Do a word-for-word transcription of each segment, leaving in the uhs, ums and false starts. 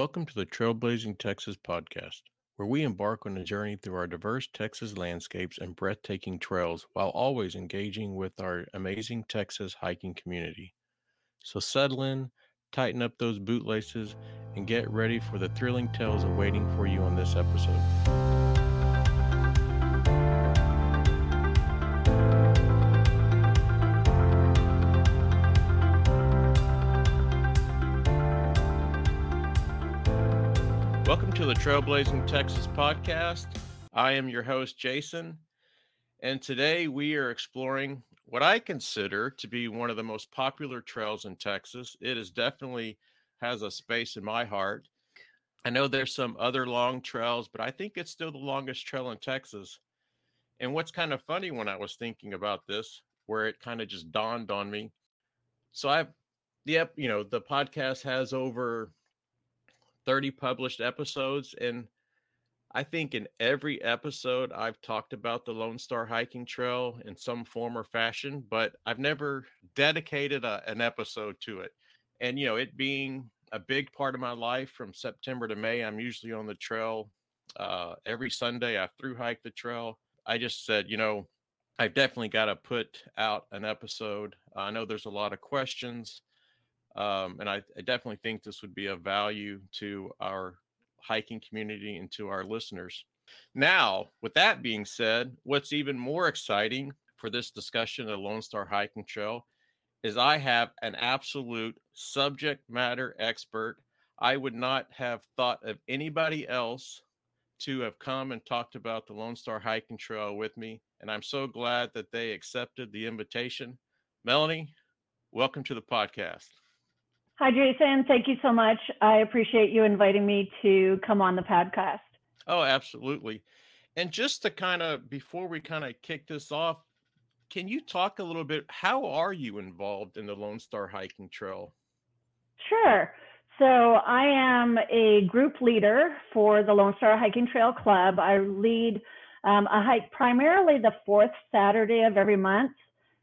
Welcome to the Trailblazing Texas podcast, where we embark on a journey through our diverse Texas landscapes and breathtaking trails while always engaging with our amazing Texas hiking community. So settle in, tighten up those bootlaces, and get ready for the thrilling tales awaiting for you on this episode. Welcome to the Trailblazing Texas podcast. I am your host, Jason, and today we are exploring what I consider to be one of the most popular trails in Texas. It is definitely has a space in my heart. I know there's some other long trails, but I think it's still the longest trail in Texas. And what's kind of funny when I was thinking about this, where it kind of just dawned on me. So I've, yep, you know, the podcast has over thirty published episodes, and I think in every episode I've talked about the Lone Star Hiking Trail in some form or fashion, but I've never dedicated a, an episode to it. And, you know, it being a big part of my life from September to May, I'm usually on the trail uh, every Sunday. I through hike the trail. I just said, you know, I've definitely got to put out an episode. I know there's a lot of questions. Um, and I, I definitely think this would be of value to our hiking community and to our listeners. Now, with that being said, what's even more exciting for this discussion of the Lone Star Hiking Trail is I have an absolute subject matter expert. I would not have thought of anybody else to have come and talked about the Lone Star Hiking Trail with me. And I'm so glad that they accepted the invitation. Melanie, welcome to the podcast. Hi, Jason. Thank you so much. I appreciate you inviting me to come on the podcast. Oh, absolutely. And just to kind of, before we kind of kick this off, can you talk a little bit, how are you involved in the Lone Star Hiking Trail? Sure. So I am a group leader for the Lone Star Hiking Trail Club. I lead um, a hike primarily the fourth Saturday of every month.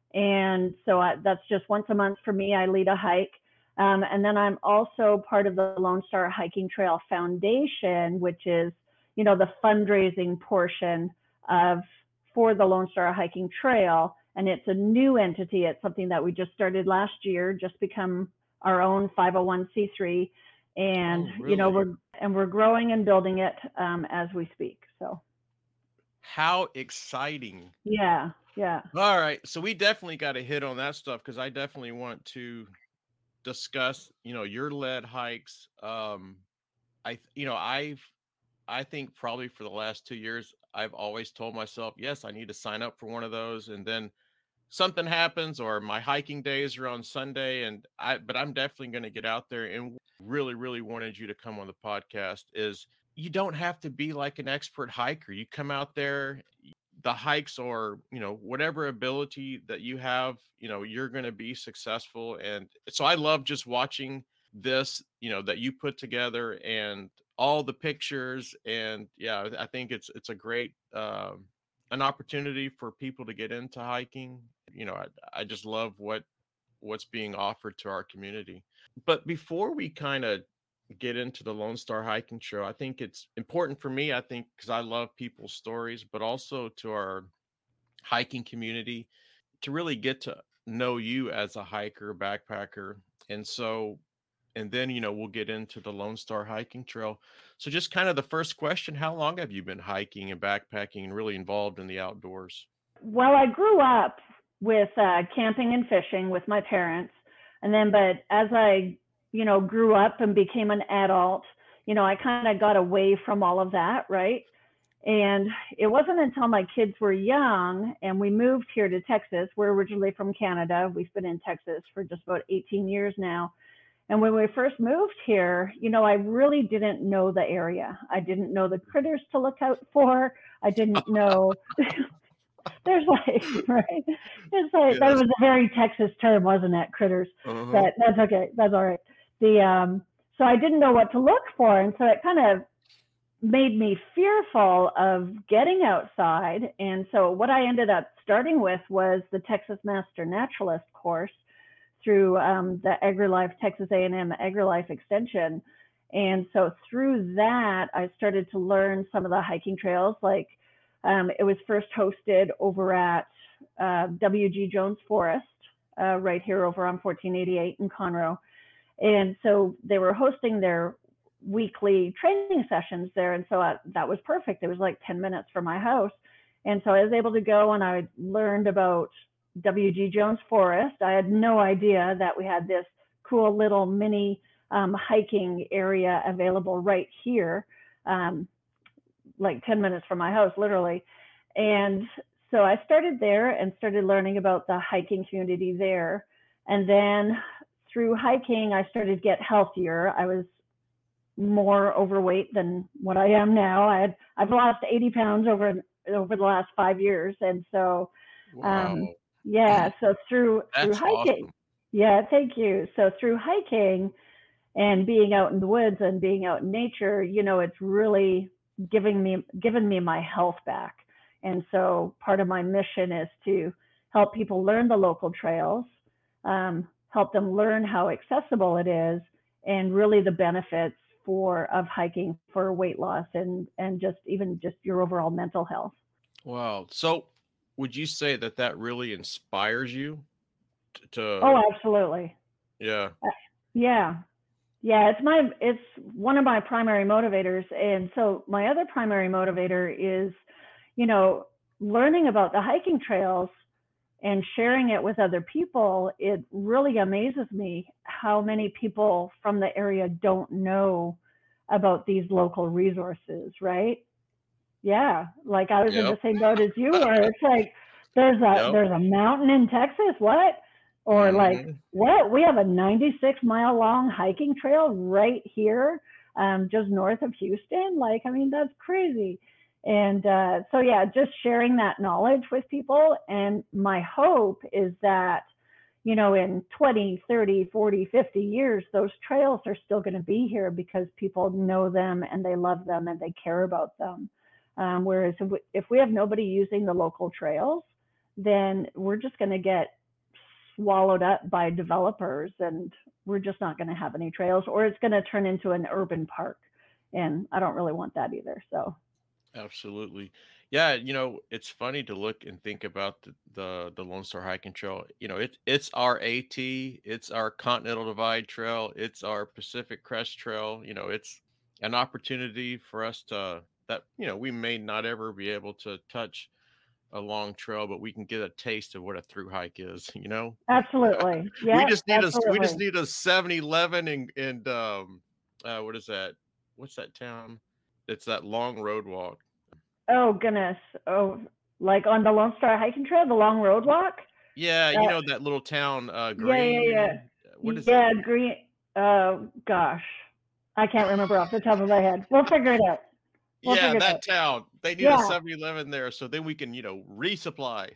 And so I, that's just once a month for me. I lead a hike. Um, and then I'm also part of the Lone Star Hiking Trail Foundation, which is, you know, the fundraising portion of for the Lone Star Hiking Trail. And it's a new entity. It's something that we just started last year, just become our own five oh one c three. And, Oh, really? you know, we're and we're growing and building it um, as we speak. So how exciting. Yeah, yeah. All right. So we definitely got to hit on that stuff because I definitely want to discuss, you know, your lead hikes. Um, I, you know, I've, I think probably for the last two years, I've always told myself, yes, I need to sign up for one of those. And then something happens or my hiking days are on Sunday and I, but I'm definitely going to get out there and really, really wanted you to come on the podcast is you don't have to be like an expert hiker. You come out there, the hikes or, you know, whatever ability that you have, you know, you're going to be successful. And so I love just watching this, you know, that you put together and all the pictures. And yeah, I think it's, it's a great, um, an opportunity for people to get into hiking. You know, I, I just love what, what's being offered to our community. But before we kind of get into the Lone Star Hiking Trail, I think it's important for me, I think, because I love people's stories, but also to our hiking community to really get to know you as a hiker, backpacker. And so, and then, you know, we'll get into the Lone Star Hiking Trail. So just kind of the first question, how long have you been hiking and backpacking and really involved in the outdoors? Well, I grew up with uh, camping and fishing with my parents. And then, but as I you know, grew up and became an adult, you know, I kind of got away from all of that, right? And it wasn't until my kids were young and we moved here to Texas. We're originally from Canada. We've been in Texas for just about eighteen years now. And when we first moved here, you know, I really didn't know the area. I didn't know the critters to look out for. I didn't know. There's like, right? It's like, yes. That was a very Texas term, wasn't it? Critters. Uh-huh. But that's okay. That's all right. The um, so I didn't know what to look for, and so it kind of made me fearful of getting outside. And so what I ended up starting with was the Texas Master Naturalist course through um, the AgriLife, Texas A and M AgriLife Extension. And so through that, I started to learn some of the hiking trails. Like um, it was first hosted over at uh, W G Jones Forest, uh, right here over on fourteen eighty-eight in Conroe. And so they were hosting their weekly training sessions there. And so I, that was perfect. It was like ten minutes from my house. And so I was able to go and I learned about W G Jones Forest. I had no idea that we had this cool little mini um, hiking area available right here, um, like ten minutes from my house, literally. And so I started there and started learning about the hiking community there. And then through hiking, I started to get healthier. I was more overweight than what I am now. I had, I've lost eighty pounds over over the last five years, and so Wow. um, yeah. So through through That's hiking, awesome. yeah, thank you. So through hiking and being out in the woods and being out in nature, you know, it's really giving me given me my health back. And so part of my mission is to help people learn the local trails, um, help them learn how accessible it is, and really the benefits for of hiking for weight loss and and just even just your overall mental health. Wow. So would you say that that really inspires you t- to, Oh, absolutely. yeah. Uh, Yeah. Yeah, it's my it's one of my primary motivators. And so my other primary motivator is, you know, learning about the hiking trails and sharing it with other people. It really amazes me how many people from the area don't know about these local resources, right? Yeah, like I was in Yep. the same boat as you were. It's like there's a Yep. there's a mountain in Texas, what? Or like Hmm. what? We have a ninety-six mile long hiking trail right here, um, just north of Houston. Like, I mean, that's crazy. And uh, so yeah, just sharing that knowledge with people. And my hope is that, you know, in twenty, thirty, forty, fifty years, those trails are still going to be here because people know them and they love them and they care about them. Um, whereas if we, if we have nobody using the local trails, then we're just going to get swallowed up by developers and we're just not going to have any trails, or it's going to turn into an urban park. And I don't really want that either. So, Absolutely. Yeah, you know, it's funny to look and think about the the, the Lone Star Hiking Trail. You know, it, it's our AT, it's our Continental Divide Trail, it's our Pacific Crest Trail. You know, it's an opportunity for us to that, you know, we may not ever be able to touch a long trail, but we can get a taste of what a through hike is, you know? absolutely. We Yep, just need a we just absolutely. need a Seven Eleven and and um uh what is that? What's that town? It's that long road walk. Oh, goodness. Oh, like on the Lone Star Hiking Trail, the long road walk? Yeah, you Uh, know that little town, uh, yeah, yeah, yeah. Green, uh, what is it? Yeah, green. Oh, gosh. I can't remember off the top of my head. We'll figure it out. We'll Yeah, figure it out. that town. They need a Yeah. Seven Eleven there so then we can, you know, resupply.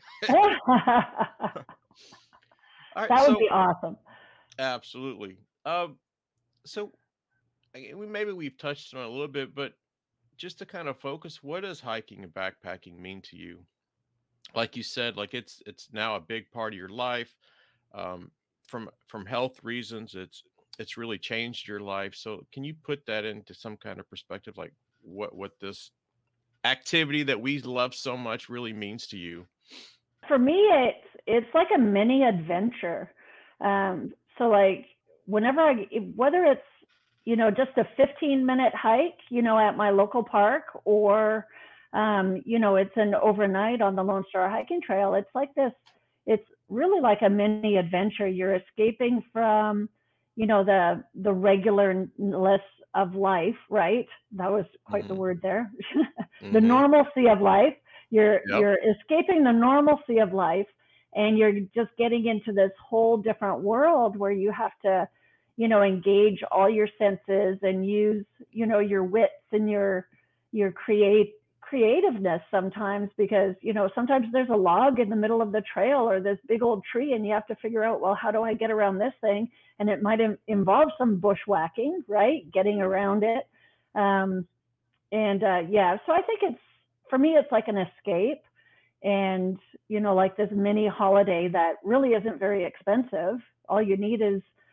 That Alright, would so be awesome. absolutely. Um, so, I we maybe we've touched on it a little bit, but just to kind of focus, what does hiking and backpacking mean to you? Like you said, like it's it's now a big part of your life. Um, from from health reasons, it's it's really changed your life. So can you put that into some kind of perspective, like what what this activity that we love so much really means to you? For me, it's it's like a mini adventure. Um, so like whenever I, whether it's you know just a fifteen minute hike, you know, at my local park, or um, you know, it's an overnight on the Lone Star Hiking Trail. It's like this. It's really like a mini adventure. You're escaping from, you know, the the regularness of life, right? That was quite the Hmm. word there. The Hmm. normalcy of life. You're Yep. you're escaping the normalcy of life, and you're just getting into this whole different world where you have to, you know, engage all your senses and use, you know, your wits and your your create creativeness sometimes, because you know sometimes there's a log in the middle of the trail or this big old tree and you have to figure out, well, how do I get around this thing? And it might in- involve some bushwhacking, right, getting around it. um, and uh, yeah, so I think it's, for me it's like an escape, and you know, like this mini holiday that really isn't very expensive. All you need is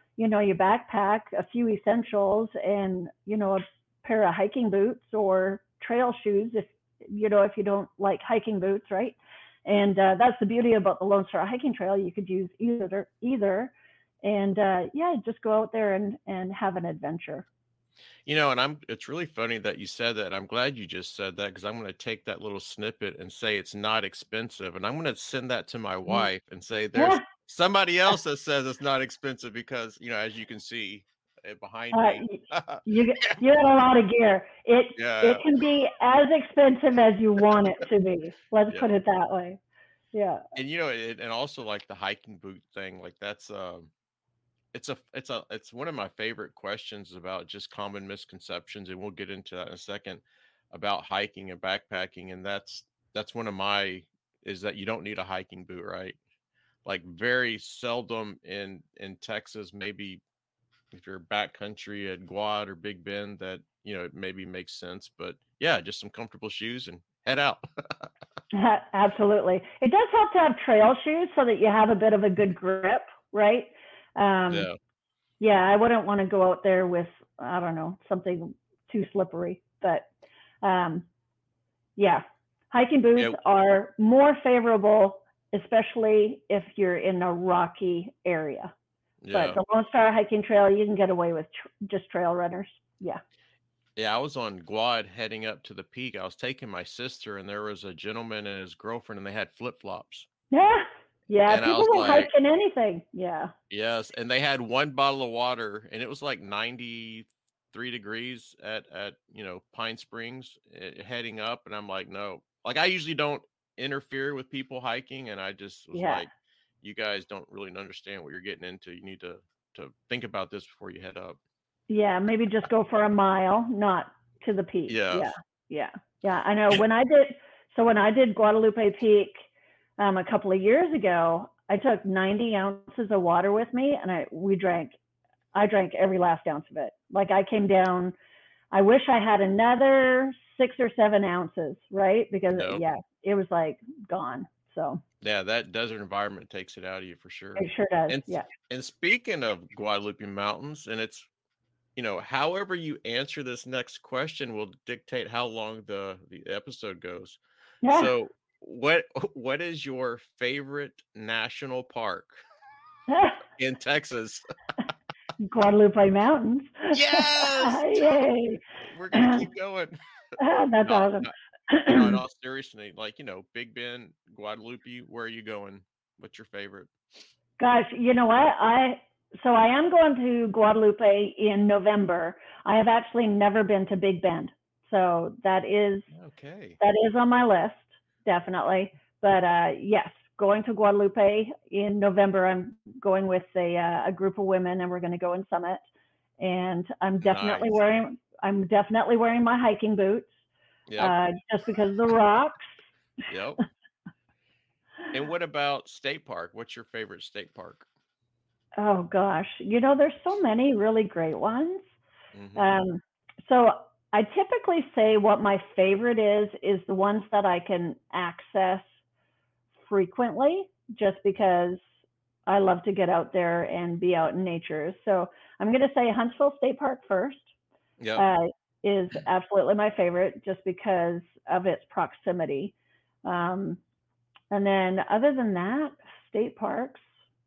you know, your backpack, a few essentials, and, you know, a pair of hiking boots or trail shoes if, you know, if you don't like hiking boots, right? And uh, that's the beauty about the Lone Star Hiking Trail. You could use either, either, and uh, yeah, just go out there and and have an adventure. You know, and I'm it's really funny that you said that. I'm glad you just said that because I'm going to take that little snippet and say it's not expensive. And I'm going to send that to my wife and say there's Yeah. somebody else that says it's not expensive because, you know, as you can see uh, behind Uh, me. you you got a lot of gear. It it Yeah. can be as expensive as you want it to be. Let's Yeah. put it that way. Yeah. And you know, it, and also like the hiking boot thing, like that's um it's a it's a it's one of my favorite questions about just common misconceptions, and we'll get into that in a second about hiking and backpacking. And that's that's one of my is that you don't need a hiking boot, right? Like very seldom in in Texas, maybe if you're backcountry at Guad or Big Bend, that you know it maybe makes sense. But yeah, just some comfortable shoes and head out. Absolutely. It does help to have trail shoes so that you have a bit of a good grip, right? Um, Yeah. yeah, I wouldn't want to go out there with, I don't know, something too slippery. But um, yeah, hiking boots Yeah. are more favorable, especially if you're in a rocky area. But Yeah. the Lone Star Hiking Trail, you can get away with tr- just trail runners. Yeah. Yeah, I was on Guad heading up to the peak. I was taking my sister, and there was a gentleman and his girlfriend, and they had flip-flops. Yeah. Yeah. And I People was will hike like, in anything. Yeah. yes. And they had one bottle of water, and it was like ninety-three degrees at at you know Pine Springs eh, heading up, and I'm like, no. Like I usually don't interfere with people hiking, and I just was Yeah. like, you guys don't really understand what you're getting into. You need to to think about this before you head up. Yeah. Maybe just go for a mile, not to the peak. Yeah. Yeah. Yeah. Yeah. I know when I did, so when I did Guadalupe Peak um, a couple of years ago, I took ninety ounces of water with me and I, we drank, I drank every last ounce of it. Like I came down, I wish I had another six or seven ounces, right? Because No. yeah, it was like gone. So Yeah, that desert environment takes it out of you for sure. it sure does. And Yeah. and speaking of Guadalupe Mountains, and it's you know, however you answer this next question will dictate how long the the episode goes. Yeah. So, what what is your favorite national park in Texas? Guadalupe Mountains. Yes! Yay. We're gonna keep going. That's No, awesome. no, no, in all seriousness, like, you know, Big Bend, Guadalupe, where are you going? What's your favorite? Gosh, you know what? I so I am going to Guadalupe in November. I have actually never been to Big Bend. So that is Okay. that is on my list, definitely. But uh, yes, going to Guadalupe in November. I'm going with a, uh, a group of women, and we're going to go and summit. And I'm definitely Nice. wearing I'm definitely wearing my hiking boots, Yep. uh, just because of the rocks. Yep. And what about state park? What's your favorite state park? Oh gosh, you know, there's so many really great ones. Hmm. Um, so I typically say what my favorite is is the ones that I can access frequently, just because I love to get out there and be out in nature. So I'm going to say Huntsville State Park first. Yep. Uh, is absolutely my favorite just because of its proximity. Um, and then other than that, state parks,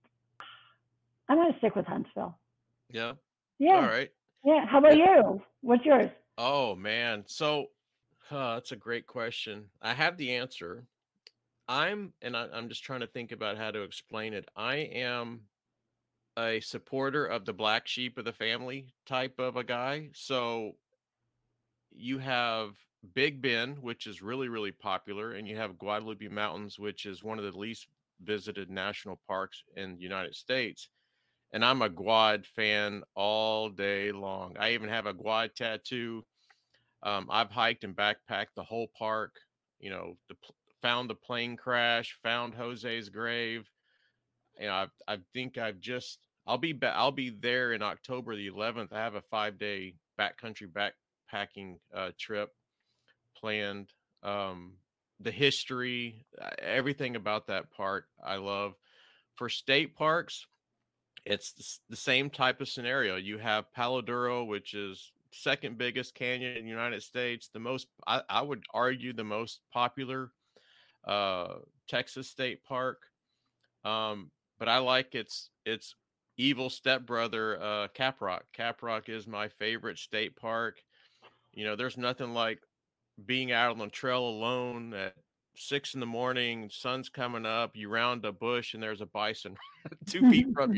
I'm going to stick with Huntsville. Yeah. All Yeah. right. Yeah. How about you? What's yours? Oh man. So uh, that's a great question. I have the answer. I'm, and I, I'm just trying to think about how to explain it. I am a supporter of the black sheep of the family type of a guy. So you have Big Bend, which is really, really popular, and you have Guadalupe Mountains, which is one of the least visited national parks in the United States. And I'm a Guad fan all day long. I even have a Guad tattoo. Um, I've hiked and backpacked the whole park. You know, the, found the plane crash, found Jose's grave. You know, I I think I've just I'll be ba- I'll be there in October the eleventh. I have a five day backcountry backpacking uh, trip planned. Um, the history, uh, everything about that park, I love. For state parks, it's the, s- the same type of scenario. You have Palo Duro, which is second biggest canyon in the United States, the most, I, I would argue, the most popular uh, Texas state park. Um, but I like its its evil stepbrother, uh, Caprock. Caprock is my favorite state park. You know, there's nothing like being out on the trail alone at six in the morning, sun's coming up, you round a bush and there's a bison two feet from you.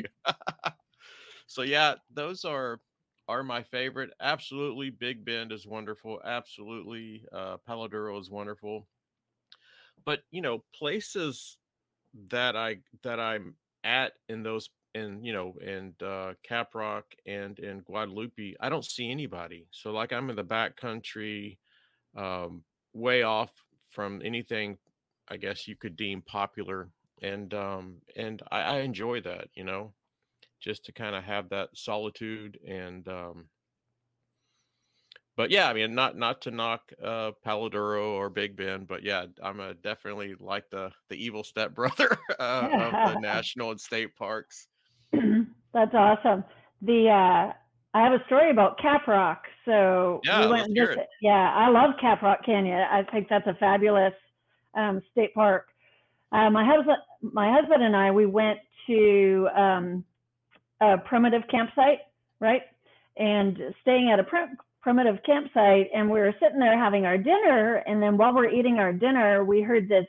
So yeah, those are are my favorite. Absolutely, Big Bend is wonderful. Absolutely, uh, Palo Duro is wonderful. But you know, places that I that I'm at in those in you know in uh, Caprock and in Guadalupe, I don't see anybody. So like I'm in the back country, um, way off from anything I guess you could deem popular, and um, and I, I enjoy that. You know, just to kind of have that solitude and um, but yeah, I mean, not not to knock uh Palo Duro or Big Bend, but yeah, I'm a definitely like the the evil stepbrother uh, of the national and state parks. That's awesome. The uh, I have a story about Caprock. So we Yeah, went let's and hear it. visited. Yeah, I love Caprock Canyon. I think that's a fabulous um, state park. Uh, my husband, my husband and I, we went to um, a primitive campsite, right? And staying at a prim- primitive campsite, and we were sitting there having our dinner, and then while we're eating our dinner, we heard this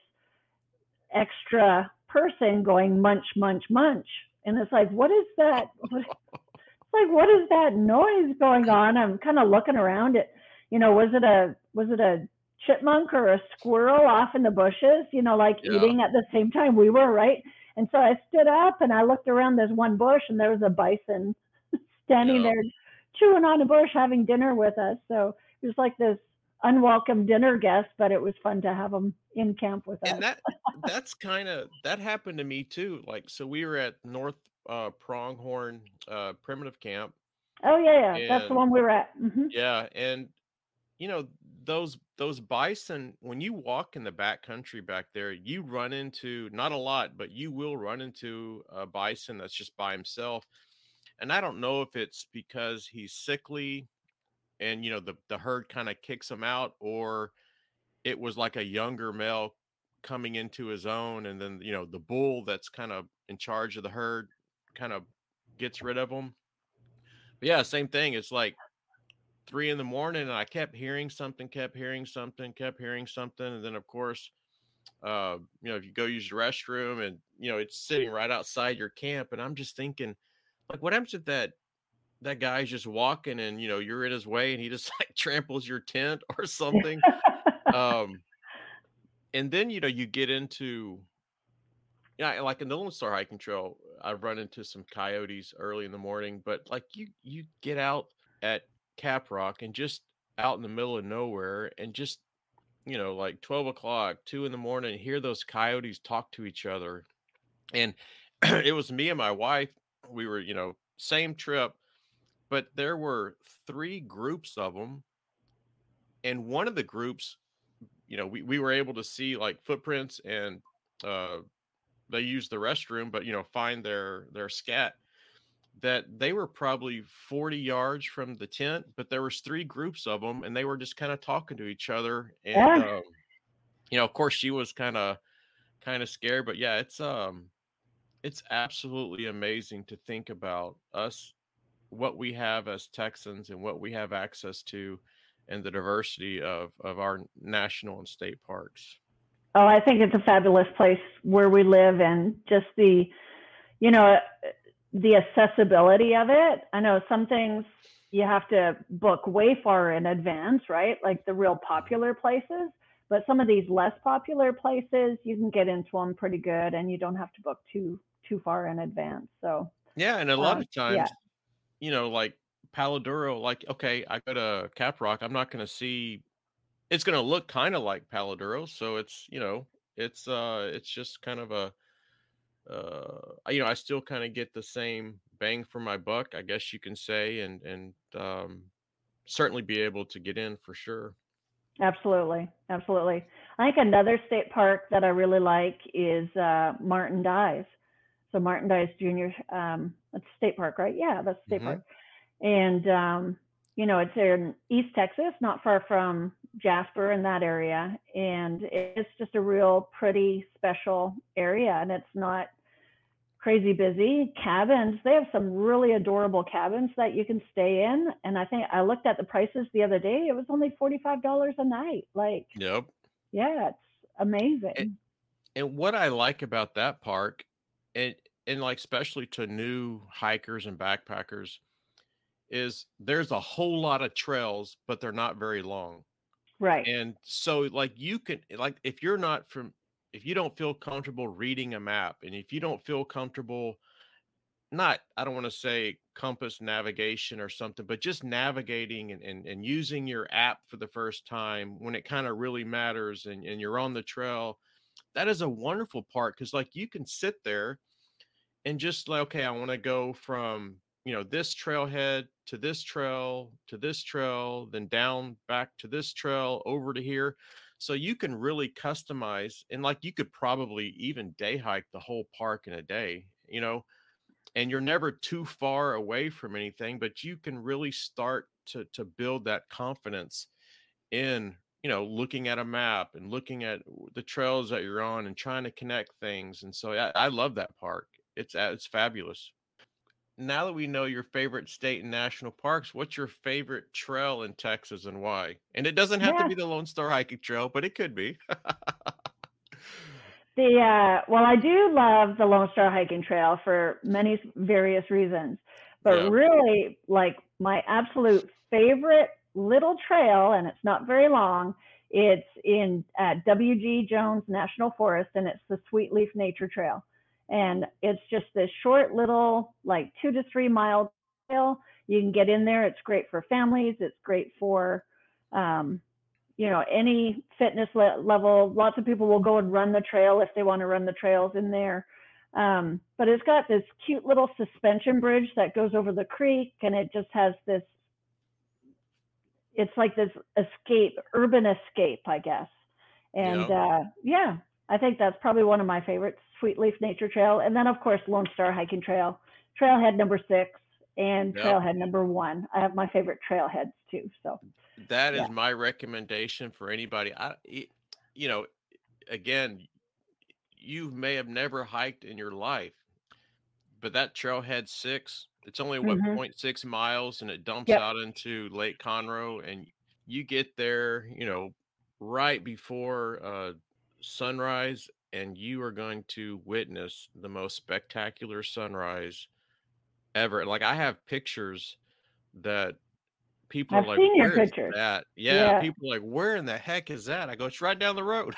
extra person going munch, munch, munch, and it's like, what is that? What, it's like, what is that noise going on? I'm kind of looking around it. You know, was it a was it a chipmunk or a squirrel off in the bushes? You know, like Yeah, eating at the same time we were, right? And so I stood up and I looked around this one bush, and there was a bison standing yeah. there chewing on a bush having dinner with us. So it was like this unwelcome dinner guest, but it was fun to have them in camp with And us. that that's kind of that happened to me too. Like, so we were at North uh Pronghorn uh Primitive Camp, Oh yeah, yeah, that's the and one we were at. Hmm. yeah, and you know, those those bison, when you walk in the back country back there, you run into, not a lot, but you will run into a bison that's just by himself. And I don't know if it's because he's sickly and you know the the herd kind of kicks him out, or it was like a younger male coming into his own, and then you know the bull that's kind of in charge of the herd kind of gets rid of him. But yeah, same thing. It's like three in the morning, and I kept hearing something, kept hearing something, kept hearing something, and then of course, uh, you know, if you go use the restroom, and you know it's sitting right outside your camp, and I'm just thinking, like, what happens if that that guy's just walking, and you know you're in his way, and he just like tramples your tent or something? Um, and then you know you get into, yeah, like in the Lone Star hiking trail, I've run into some coyotes early in the morning, but like you you get out at Caprock and just out in the middle of nowhere, and just you know like twelve o'clock, two in the morning, hear those coyotes talk to each other. And it was me and my wife. We were, you know, same trip, but there were three groups of them, and one of the groups, you know, we, we were able to see like footprints, and uh they used the restroom, but you know, find their their scat, that they were probably forty yards from the tent, but there was three groups of them, and they were just kind of talking to each other. And Yeah, um you know, of course she was kind of kind of scared, but yeah, it's um it's absolutely amazing to think about us, what we have as Texans and what we have access to, and the diversity of of our national and state parks. oh, I think it's a fabulous place where we live, and just the, you know, the accessibility of it. I know some things you have to book way far in advance, right? Like the real popular places. But some of these less popular places, you can get into them pretty good, and you don't have to book too too far in advance. So, Yeah, and a lot um, of yeah, times, you know, like Palo Duro, like, okay, I go to Caprock, I'm not gonna see, it's gonna look kind of like Palo Duro, so it's, you know, it's uh it's just kind of a uh you know, I still kind of get the same bang for my buck, I guess you can say, and and um certainly be able to get in for sure. absolutely, absolutely. I think another state park that I really like is uh, Martin Dive. So Martin Dice Junior, um, that's State Park, right? Yeah, that's State Mm-hmm. Park. And, um, you know, it's in East Texas, not far from Jasper in that area. And it's just a real pretty special area. And it's not crazy busy. Cabins, they have some really adorable cabins that you can stay in. And I think I looked at the prices the other day. It was only forty-five dollars a night. Like, Yep. yeah, it's And, amazing. and what I like about that park, and and like especially to new hikers and backpackers, is there's a whole lot of trails, but they're not very long. Right. And so like you can like if you're not from if you don't feel comfortable reading a map, and if you don't feel comfortable, not I don't want to say compass navigation or something, but just navigating and, and, and using your app for the first time when it kind of really matters, and, and you're on the trail, that is a wonderful part, because like you can sit there and just like, okay, I want to go from, you know, this trailhead to this trail to this trail, then down back to this trail over to here. So you can really customize, and like you could probably even day hike the whole park in a day, you know, and you're never too far away from anything, but you can really start to to build that confidence in, you know, looking at a map and looking at the trails that you're on and trying to connect things. And so I, I love that park. It's uh, it's fabulous. Now that we know your favorite state and national parks, what's your favorite trail in Texas and why? And it doesn't have to Yeah. be the Lone Star Hiking Trail, but it could be. The uh, well, I do love the Lone Star Hiking Trail for many various reasons, but Yeah. really, like my absolute favorite little trail, and it's not very long. It's in at W G Jones National Forest, and it's the Sweetleaf Nature Trail, and it's just this short little, like two to three mile trail. You can get in there. It's great for families. It's great for um, you know, any fitness le- level. Lots of people will go and run the trail if they want to run the trails in there. Um, but it's got this cute little suspension bridge that goes over the creek, and it just has this, it's like this escape, urban escape, I guess. And Yeah. uh, yeah, I think that's probably one of my favorites, Sweetleaf Nature Trail. And then, of course, Lone Star Hiking Trail, Trailhead number six, and Yep. Trailhead number one. I have my favorite trailheads too. So, That yeah. is my recommendation for anybody. I, it- you know, again, you may have never hiked in your life, but that trailhead six, it's only what, Mm-hmm. zero point six miles, and it dumps Yep. out into Lake Conroe, and you get there, you know, right before uh, sunrise, and you are going to witness the most spectacular sunrise ever. Like I have pictures that people are I've like, seen your "Where is pictures. that?" Yeah, Yeah. people are like, "Where in the heck is that?" I go, "It's right down the road."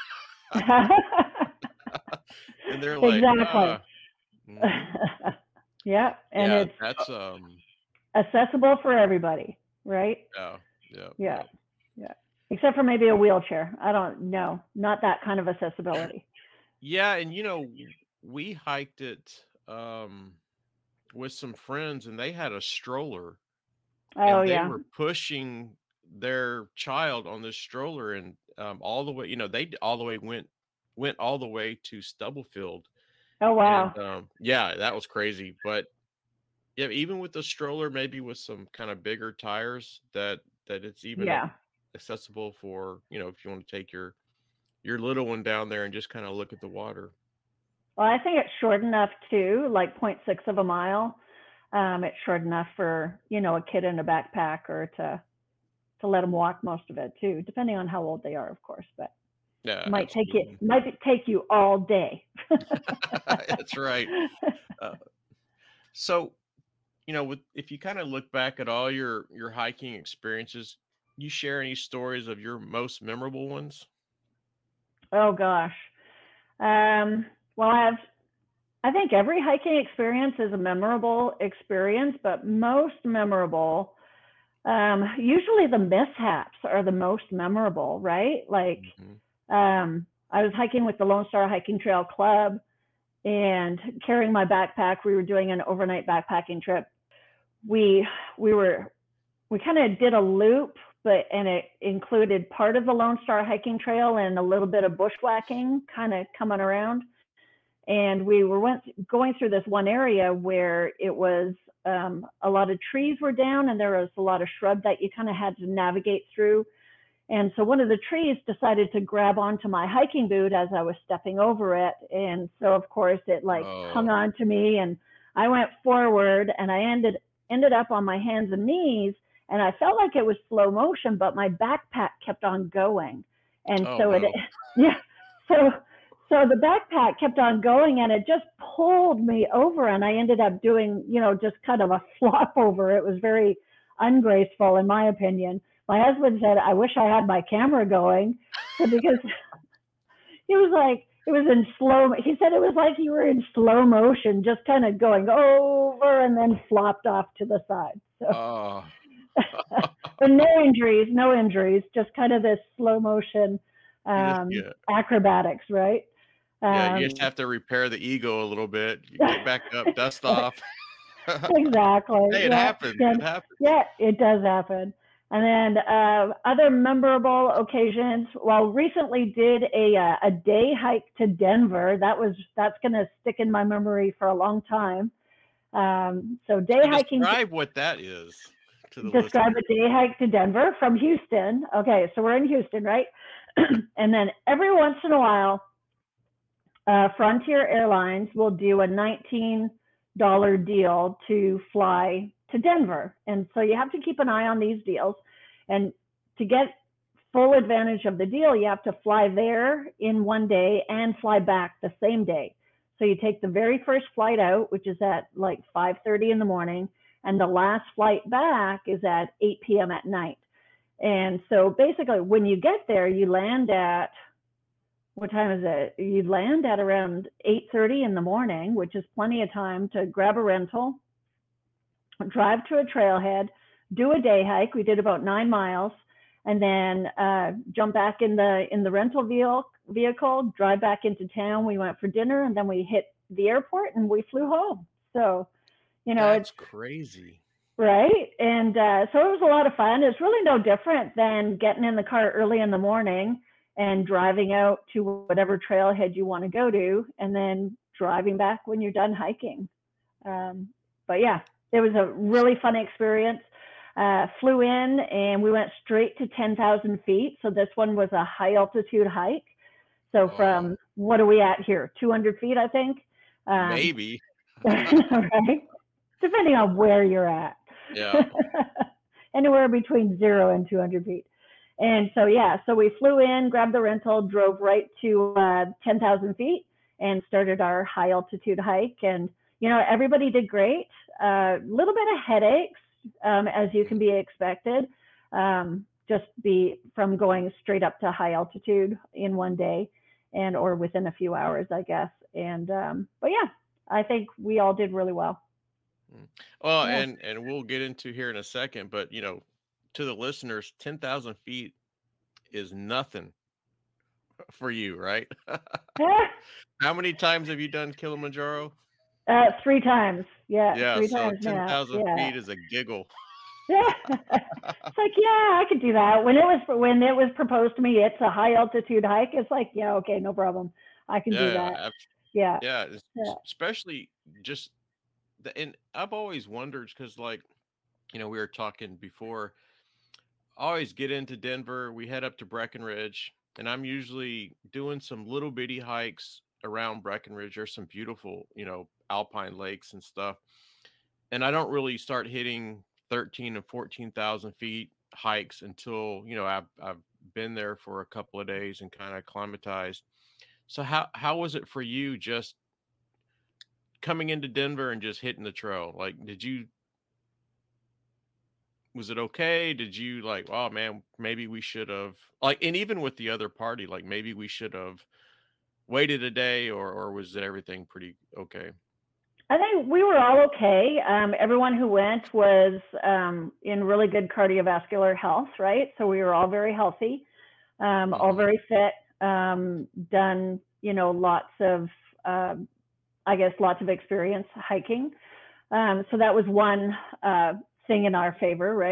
And they're like, Exactly. "Ah." Mhm. Yeah, and Yeah, it's that's um accessible for everybody, right? yeah, yeah, Yeah, yeah. yeah. Except for maybe a wheelchair. I don't know. Not that kind of accessibility. Yeah, and you know, w- we hiked it um with some friends, and they had a stroller, Oh and they yeah. were pushing their child on this stroller, and um all the way, you know, they d- all the way went went all the way to Stubblefield. Oh And wow. um yeah, that was crazy. But yeah, even with the stroller, maybe with some kind of bigger tires, that that it's even ac- Yeah. accessible for, you know, if you want to take your your little one down there and just kind of look at the water. Well, I think it's short enough too, like zero point six of a mile. Um, it's short enough for, you know, a kid in a backpack, or to to let them walk most of it too, depending on how old they are, of course. But Yeah, might take you absolutely. might take you all day. That's right. Uh, so, you know, with if you kind of look back at all your your hiking experiences, you share any stories of your most memorable ones? Oh gosh. Um, well, I have. I think every hiking experience is a memorable experience, but most memorable. Um, usually the mishaps are the most memorable, right? Like, Hmm. um, I was hiking with the Lone Star Hiking Trail Club and carrying my backpack. We were doing an overnight backpacking trip. We we were we kind of did a loop, but and it included part of the Lone Star Hiking Trail and a little bit of bushwhacking, kind of coming around. And we were went, going through this one area where it was um, a lot of trees were down and there was a lot of shrub that you kind of had to navigate through. And so one of the trees decided to grab onto my hiking boot as I was stepping over it. And so, of course, it like Oh, hung on to me, and I went forward, and I ended ended up on my hands and knees, and I felt like it was slow motion, but my backpack kept on going. And oh so it, no. yeah, so so the backpack kept on going, and it just pulled me over, and I ended up doing, you know, just kind of a flop over. It was very ungraceful, in my opinion. My husband said, I wish I had my camera going, because it was like, it was in slow, he said it was like you were in slow motion, just kind of going over and then flopped off to the side. So, Oh, but no injuries, no injuries, just kind of this slow motion you just um, yeah. acrobatics, right? Yeah, you just Um, have to repair the ego a little bit. You get back up, dust off. exactly. Hey, it Yeah. happens. Yeah. It happens. Yeah, it does happen. And then uh, other memorable occasions. Well, recently did a uh, a day hike to Denver. That was that's going to stick in my memory for a long time. Um, so day So hiking. describe what that is to the Describe listener. a day hike to Denver from Houston. Okay, so we're in Houston, right? And then every once in a while, uh, Frontier Airlines will do a nineteen dollar deal to fly to Denver. And so you have to keep an eye on these deals. And to get full advantage of the deal, you have to fly there in one day and fly back the same day. So you take the very first flight out, which is at like five thirty in the morning, and the last flight back is at eight p.m. at night. And so basically, when you get there, you land at, what time is it? You land at around eight thirty in the morning, which is plenty of time to grab a rental, drive to a trailhead, do a day hike. We did about nine miles, and then uh, jump back in the in the rental vehicle, vehicle, drive back into town. We went for dinner, and then we hit the airport and we flew home. So, you know, it's That's crazy. right. And uh, so it was a lot of fun. It's really no different than getting in the car early in the morning and driving out to whatever trailhead you want to go to, and then driving back when you're done hiking. Um, but yeah, it was a really fun experience. Uh, flew in and we went straight to ten thousand feet. So this one was a high altitude hike. So Oh, from, what are we at here? two hundred feet, I think. Um, maybe. right? Depending on where you're at. Yeah. Anywhere between zero and two hundred feet. And so, yeah, so we flew in, grabbed the rental, drove right to uh, ten thousand feet and started our high altitude hike. And, you know, everybody did great. A uh, little bit of headaches, um, as you can be expected, um, just be from going straight up to high altitude in one day, and or within a few hours, I guess. And, um, but yeah, I think we all did really well. Well, Yeah. and and we'll get into here in a second, but you know, to the listeners, ten thousand feet is nothing for you, right? How many times have you done Kilimanjaro? Uh, three times. Yeah, Yeah, three so times now. ten thousand Yeah. feet is a giggle. Yeah. It's like, yeah, I could do that. When it was when it was proposed to me, it's a high altitude hike. It's like, yeah, okay, no problem. I can do Yeah, that. ab- Yeah. yeah, es- Yeah. especially just the, and I've always wondered because, like, you know, we were talking before. I always get into Denver. We head up to Breckenridge, and I'm usually doing some little bitty hikes around Breckenridge. There's some beautiful, you know, alpine lakes and stuff. And I don't really start hitting thirteen and fourteen thousand feet hikes until, you know, I've, I've been there for a couple of days and kind of acclimatized. So how, how was it for you just coming into Denver and just hitting the trail? Like, did you, was it okay? Did you like, oh man, maybe we should have like, and even with the other party, like maybe we should have waited a day, or, or was everything pretty okay? I think we were all okay. Um, everyone who went was um, in really good cardiovascular health, right? So we were all very healthy, um, all hmm very fit, um, done, you know, lots of, uh, I guess, lots of experience hiking. Um, so that was one uh, thing in our favor, right?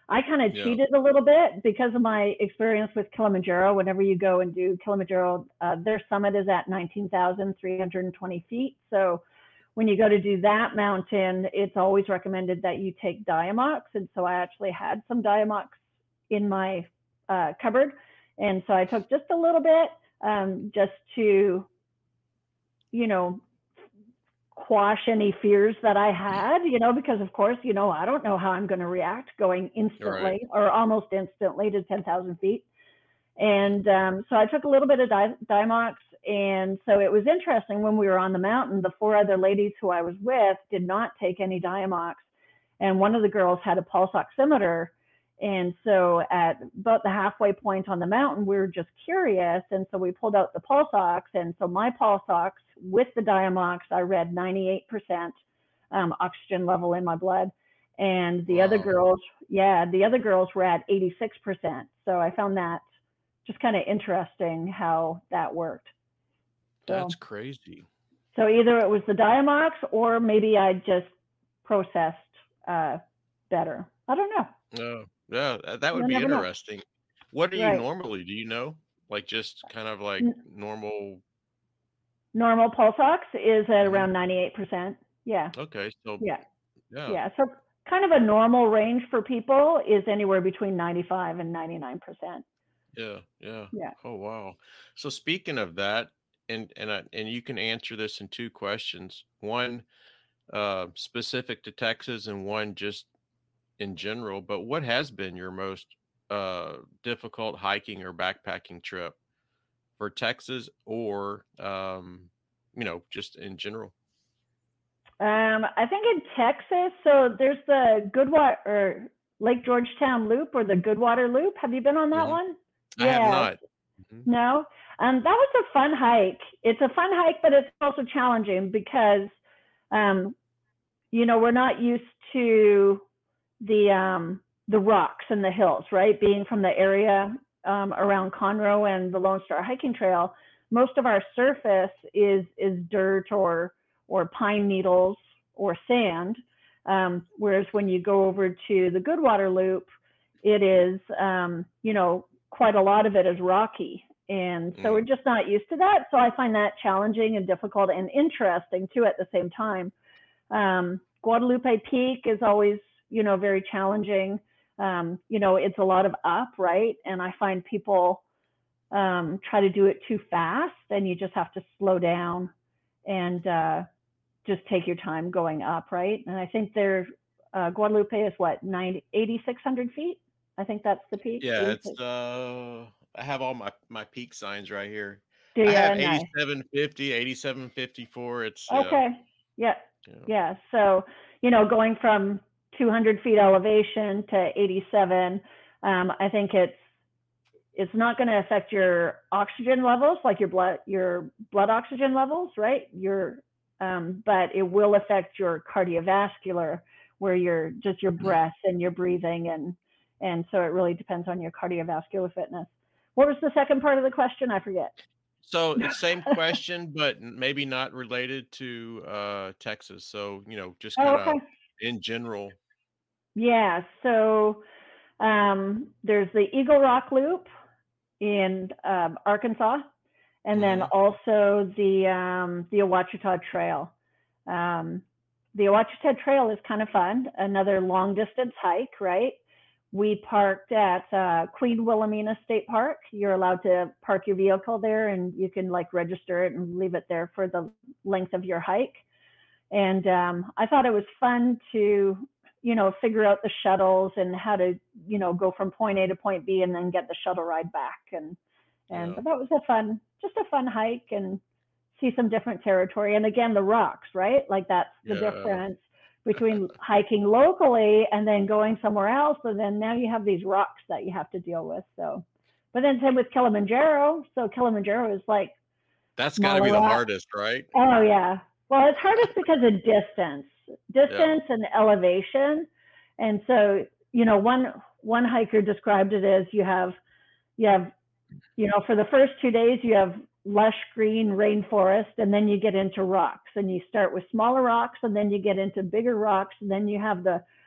I kind of Yeah. cheated a little bit because of my experience with Kilimanjaro. Whenever you go and do Kilimanjaro, uh, their summit is at nineteen thousand three hundred twenty feet. So when you go to do that mountain, it's always recommended that you take Diamox. And so I actually had some Diamox in my uh, cupboard. And so I took just a little bit um, just to, you know, quash any fears that I had, you know, because of course, you know, I don't know how I'm going to react going Right. instantly or almost instantly to ten thousand feet. And um, so I took a little bit of Di- Diamox. And so it was interesting when we were on the mountain, the four other ladies who I was with did not take any Diamox. And one of the girls had a pulse oximeter. And so at about the halfway point on the mountain, we were just curious. And so we pulled out the pulse ox. And so my pulse ox with the Diamox, I read ninety-eight percent um, oxygen level in my blood. And the other Wow. girls, yeah, the other girls were at eighty-six percent. So I found that just kind of interesting how that worked. That's So, crazy. so either it was the Diamox or maybe I just processed uh, better. I don't know. Oh, yeah, uh, that would You be never know. interesting. What do you Right. normally do you know? Like just kind of like N- normal. normal pulse ox is at Mhm. around ninety-eight percent. Yeah. Okay, so Yeah. yeah, Yeah. So kind of a normal range for people is anywhere between ninety-five and ninety-nine percent. yeah, yeah. Yeah. Oh wow. So speaking of that, and and I, and you can answer this in two questions. One uh specific to Texas and one just in general, but what has been your most uh difficult hiking or backpacking trip for Texas or um you know, just in general? Um, I think in Texas, so there's the Goodwater or Lake Georgetown Loop or the Goodwater Loop. Have you been on that Mhm. one? I have Yeah. not. Mhm. No. Um, that was a fun hike. It's a fun hike, but it's also challenging because, um, you know, we're not used to the um, the rocks and the hills, right? Being from the area um, around Conroe and the Lone Star Hiking Trail, most of our surface is is dirt or or pine needles or sand. Um, whereas when you go over to the Goodwater Loop, it is um, you know quite a lot of it is rocky, and so we're Mm. just not used to that. So I find that challenging and difficult and interesting too at the same time. Um, Guadalupe Peak is always, you know, very challenging. Um, you know, it's a lot of up, right? And I find people um, try to do it too fast, and you just have to slow down and uh, just take your time going up, right? And I think there, uh, Guadalupe is what, eighty-six hundred feet? I think that's the peak. Yeah, it's eighty-six. uh I have all my my peak signs right here. Do I you? have Nice. eighty-seven fifty, eighty-seven fifty-four. It's yeah, Okay. Yeah. yeah. Yeah. So, you know, going from two hundred feet elevation to eighty-seven, um, I think it's it's not going to affect your oxygen levels, like your blood your blood oxygen levels, right? Your um, but it will affect your cardiovascular, where your just your Mm. breath and your breathing, and and so it really depends on your cardiovascular fitness. What was the second part of the question? I forget. So it's same question, but n- maybe not related to uh Texas. So, you know, just Oh, kind okay. of in general. Yeah. So um, there's the Eagle Rock Loop in um, Arkansas, and then Hmm. also the um, the Ouachita Trail. Um, the Ouachita Trail is kind of fun. Another long distance hike, right? We parked at uh, Queen Wilhelmina State Park. You're allowed to park your vehicle there, and you can like register it and leave it there for the length of your hike. And um, I thought it was fun to, you know, figure out the shuttles and how to, you know, go from point A to point B and then get the shuttle ride back. And and Yeah. but that was a fun, just a fun hike and see some different territory. And again, the rocks, right? Like that's the Yeah. difference between hiking locally and then going somewhere else. And then now you have these rocks that you have to deal with. So, but then same with Kilimanjaro. So Kilimanjaro is like That's got to be smaller the rock. hardest, right? Oh yeah. Well, it's hardest because of distance, Yeah. distance and elevation. And so, you know, one one hiker described it as you have you have, you know, for the first two days you have lush green rainforest, and then you get into rocks, and you start with smaller rocks, and then you get into bigger rocks, and then you have the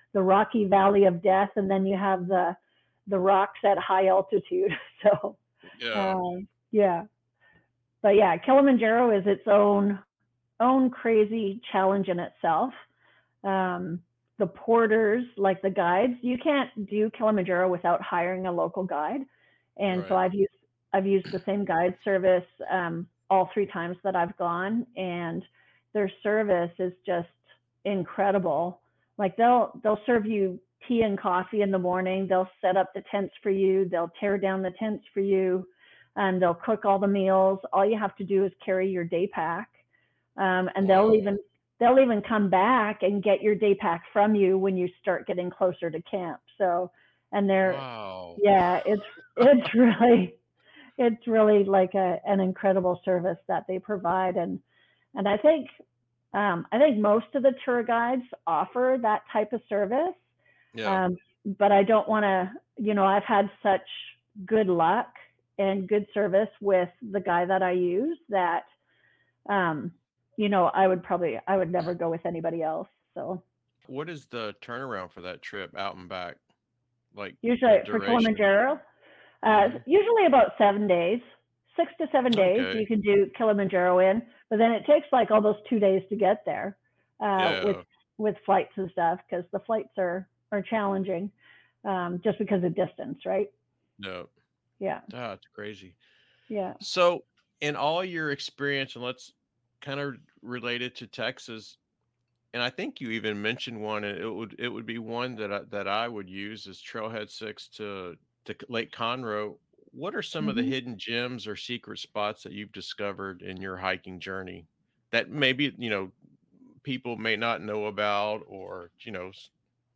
the rocky valley of death, and then you have the the rocks at high altitude. So Yeah. um, yeah, but yeah, Kilimanjaro is its own own crazy challenge in itself. Um, the porters, like the guides, you can't do Kilimanjaro without hiring a local guide. And so Right. I've used I've used the same guide service um, all three times that I've gone, and their service is just incredible. Like they'll they'll serve you tea and coffee in the morning. They'll set up the tents for you. They'll tear down the tents for you, and they'll cook all the meals. All you have to do is carry your day pack, um, and they'll Wow. even they'll even come back and get your day pack from you when you start getting closer to camp. So, and they're, Wow. yeah, it's, it's really, it's really like a, an incredible service that they provide. And, and I think, um, I think most of the tour guides offer that type of service. Yeah. Um, but I don't want to, you know, I've had such good luck and good service with the guy that I use that, um, you know, I would probably, I would never go with anybody else. So What is the turnaround for that trip out and back? Like the usually for duration? Kilimanjaro, uh, Hmm. usually about seven days, six to seven days, Okay. you can do Kilimanjaro in, but then it takes like almost two days to get there, uh, with, Yeah. with flights and stuff, because the flights are, are challenging, um, just because of distance, right? No. Yeah. Ah, it's crazy. Yeah. So, in all your experience, and let's kind of relate it to Texas, and I think you even mentioned one, and it would it would be one that I, that I would use is Trailhead Six to to Lake Conroe. What are some of the Mm-hmm. hidden gems or secret spots that you've discovered in your hiking journey that maybe you know people may not know about, or you know, s-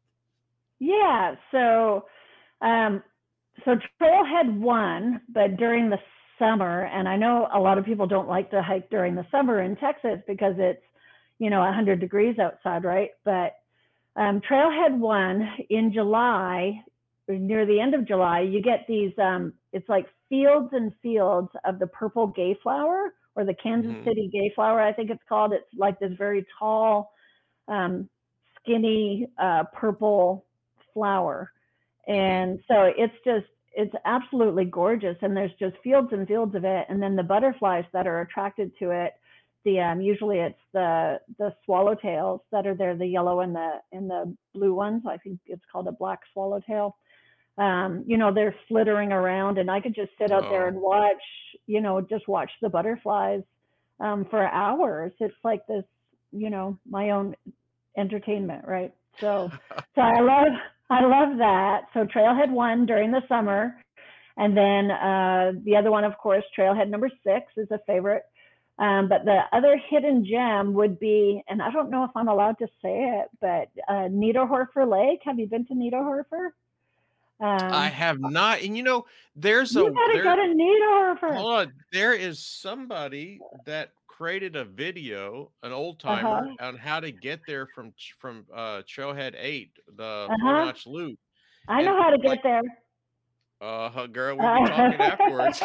Yeah. So, um, so Trailhead one, but during the summer, and I know a lot of people don't like to hike during the summer in Texas because it's, you know, one hundred degrees outside, right? But um, Trailhead one in July, near the end of July, you get these, um, it's like fields and fields of the purple gay flower, or the Kansas mhm. City gay flower, I think it's called. It's like this very tall, um, skinny, uh, purple flower. Mhm. And so it's just, it's absolutely gorgeous. And there's just fields and fields of it. And then the butterflies that are attracted to it, the, um, usually it's the, the swallowtails that are there, the yellow and the, and the blue ones. I think it's called a black swallowtail. Um, you know, they're flittering around, and I could just sit out there Oh, and watch, you know, just watch the butterflies, um, for hours. It's like this, you know, my own entertainment, right? So, so I love, I love that. So Trailhead one during the summer, and then uh, the other one, of course, Trailhead number six is a favorite. Um, but the other hidden gem would be, and I don't know if I'm allowed to say it, but uh, Niederhorfer Lake. Have you been to Niederhorfer? I Um, have not. And you know, there's you a gotta go there. to Niederhorfer. Hold on. There is somebody that created a video, an old Uh huh. timer, on how to get there from ch- from uh Trailhead eight, the Uh four huh. notch loop. I And know how to like, get there. uh girl, we'd be Uh, talking afterwards.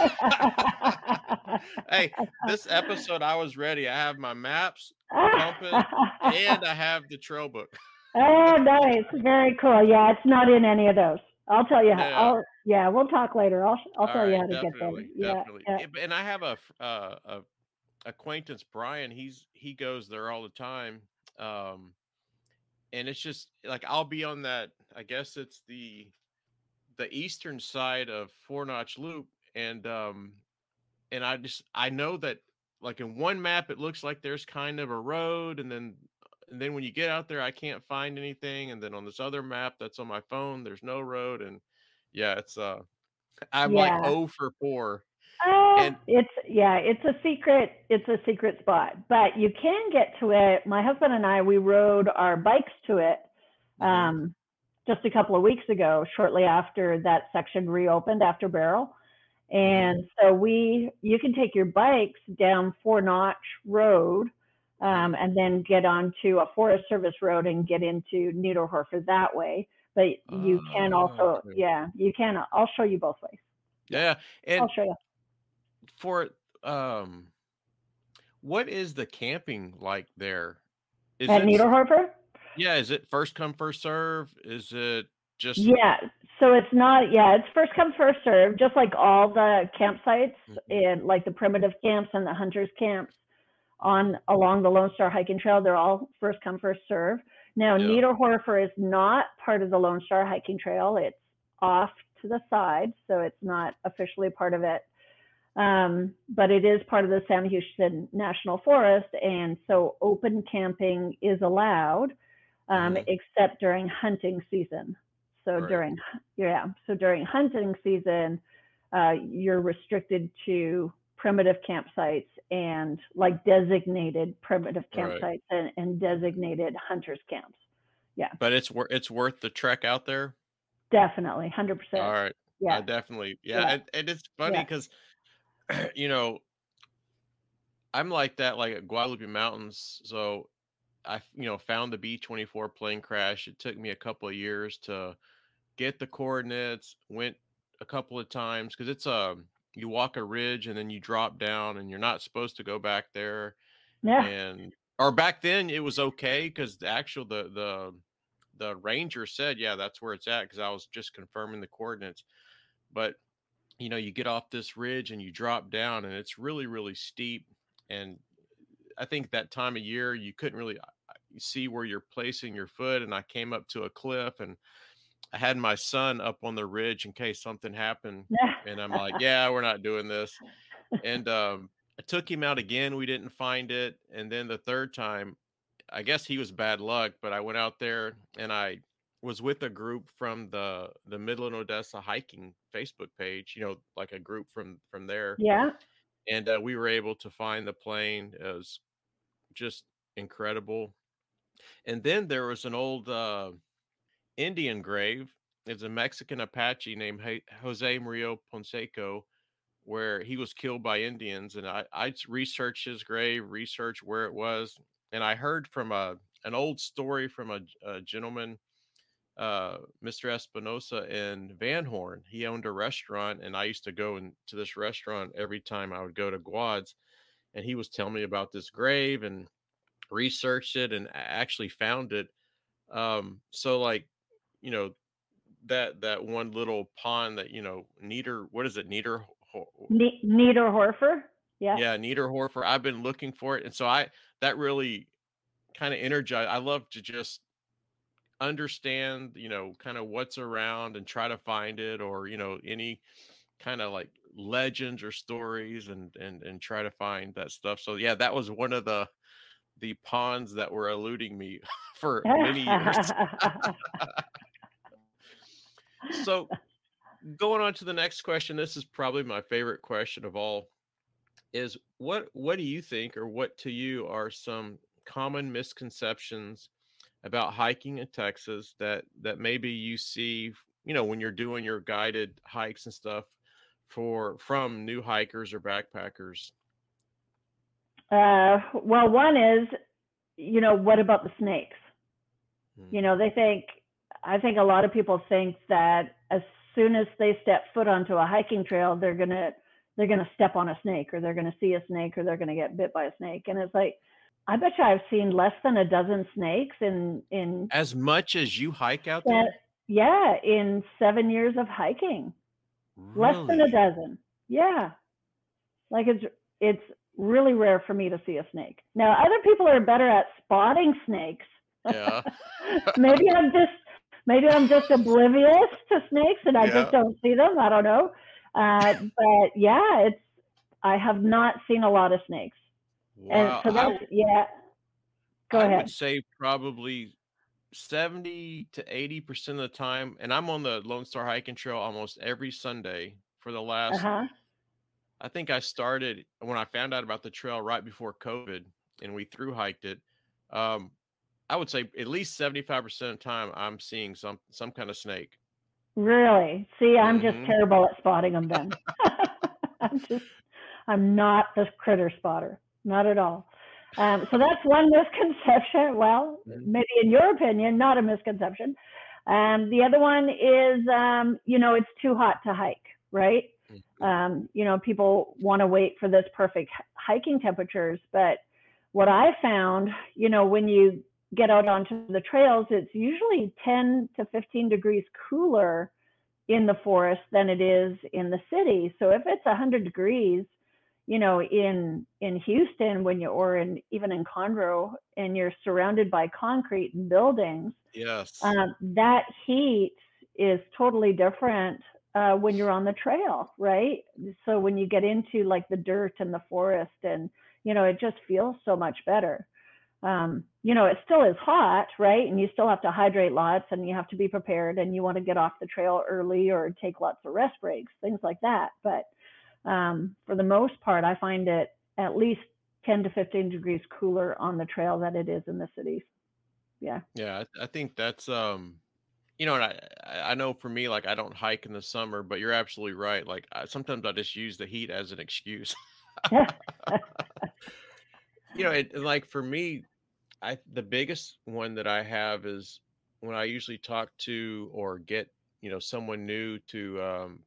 Hey, this episode I was ready. I have my maps, compass, and I have the trail book. Oh, nice. Very cool. Yeah, it's not in any of those. I'll tell you how. Yeah. I'll, yeah, we'll talk later. I'll, I'll All tell you right, how to get there. definitely, Yeah, definitely. yeah. Eh, b- And I have a f- uh, a acquaintance, Brian. He's he goes there all the time. Um and it's just like I'll be on that. I guess it's the the eastern side of Four Notch Loop, and um, and I just I know that like in one map it looks like there's kind of a road, and then and then when you get out there I can't find anything, and then on this other map that's on my phone there's no road, and yeah, it's uh I'm like Yeah. oh for four, Uh, and it's, yeah, it's a secret, it's a secret spot, but you can get to it. My husband and I, we rode our bikes to it, hmm um, just a couple of weeks ago, shortly after that section reopened after Barrel. hmm And so we, you can take your bikes down Four Notch Road, hmm um, and then get onto a Forest Service road and get into Niederhorfer that way. But you can oh, also, okay. yeah, you can. I'll show you both ways. Yeah, Yeah, I'll and show you. for um what is the camping like there? Is At it s- Niederhorfer? Yeah, is it first come, first serve? Is it just Yeah, so it's not, yeah, it's first come, first serve, just like all the campsites Mhm. and like the primitive camps and the hunters camps on along the Lone Star Hiking Trail. They're all first come, first serve. Now, Yeah, Niederhorfer is not part of the Lone Star Hiking Trail. It's off to the side, so it's not officially part of it. Um, but it is part of the Sam Houston National Forest, and so open camping is allowed, um, mhm, except during hunting season. So right, during, yeah, so during hunting season, uh, you're restricted to primitive campsites and like designated primitive right. campsites and, and designated hunters camps. Yeah, But it's wor it's worth the trek out there? definitely, one hundred percent. Alright. I Yeah, definitely yeah, yeah, and and it's funny yeah. because you know, I'm like that, like, at Guadalupe Mountains, so I f you know, found the B twenty-four plane crash. It took me a couple of years to get the coordinates, went a couple of times because it's, um you walk a ridge and then you drop down, and you're not supposed to go back there, Yeah. and or back then, it was okay because the actual the the the ranger said, "Yeah, that's where it's at," because I was just confirming the coordinates, but you know, you get off this ridge and you drop down and it's really, really steep. And I think that time of year you couldn't really uh, see where you're placing your foot. And I came up to a cliff and I had my son up on the ridge in case something happened. And I'm like, yeah, we're not doing this. And um, I took him out again. We didn't find it. And then the third time, I guess he was bad luck, but I went out there and I was with a group from the the Midland Odessa hiking Facebook page, you know, like a group from from there, Yeah. and uh, we were able to find the plane. It was just incredible. And then there was an old uh, Indian grave. It's a Mexican Apache named Ho- Jose Murillo Ponseco, where he was killed by Indians. And I I researched his grave, researched where it was, and I heard from a an old story from a, a gentleman, uh, Mister Espinosa in Van Horn. He owned a restaurant, and I used to go in, to this restaurant every time I would go to Guads. And he was telling me about this grave and researched it and a- actually found it. Um, so like, you know, that that one little pond that you know, Nieder, what is it, Nieder? Ne- Niederhorfer. Yeah. Yeah, Niederhorfer. I've been looking for it, and so I that really kind of energized. I love to just understand, you know, kind of what's around and try to find it, or you know, any kind of like legends or stories, and and and try to find that stuff. So yeah, that was one of the the ponds that were eluding me for many years. So going on to the next question, this is probably my favorite question of all. Is what what do you think, or what to you are some common misconceptions about hiking in Texas that that maybe you see, you know, when you're doing your guided hikes and stuff for from new hikers or backpackers? uh, well, one is, you know, what about the snakes? You Mhm. know, they think, I think a lot of people think that as soon as they step foot onto a hiking trail, they're going to, they're going to step on a snake, or they're going to see a snake, or they're going to get bit by a snake. And it's like, I bet you I've seen less than a dozen snakes in, in, As much as you hike out uh, there? yeah, in seven years of hiking, less than a Really? dozen. Yeah. Like it's, it's really rare for me to see a snake. Now, other people are better at spotting snakes. Yeah. maybe I'm just maybe I'm just oblivious to snakes and I just Yeah. don't see them. I don't know. Uh, but yeah, it's I have not seen a lot of snakes, and Wow. so I that's w- yeah. Go I would ahead. say probably seventy to eighty percent of the time, and I'm on the Lone Star Hiking Trail almost every Sunday for the Uh last, huh. I think I started when I found out about the trail right before COVID and we through hiked it. Um, I would say at least seventy-five percent of the time I'm seeing some some kind of snake. Really? See, I'm just Hmm. terrible at spotting them. Then I'm just I'm not the critter spotter. Not at all. Um, so that's one misconception. Well, Mhm. maybe in your opinion, not a misconception. Um, the other one is, um, you know, it's too hot to hike, right? Mhm. Um, you know, people want to wait for this perfect hiking temperatures, but what I found, you know, when you get out onto the trails, it's usually ten to fifteen degrees cooler in the forest than it is in the city. So if it's one hundred degrees, you know, in in Houston, when you or in even in Conroe, and you're surrounded by concrete and buildings, Yes. um, that heat is totally different uh, when you're on the trail, right? So when you get into like the dirt and the forest, and you know, it just feels so much better. Um, you know, it still is hot, right? And you still have to hydrate lots, and you have to be prepared, and you want to get off the trail early or take lots of rest breaks, things like that. But um, for the most part, I find it at least ten to fifteen degrees cooler on the trail than it is in the cities. Yeah. Yeah, I, I think that's um you know, and I I I know for me, like I don't hike in the summer, but you're absolutely right. Like I, sometimes I just use the heat as an excuse. You know, it, and like for me, I the biggest one that I have is when I usually talk to or get, you know, someone new to um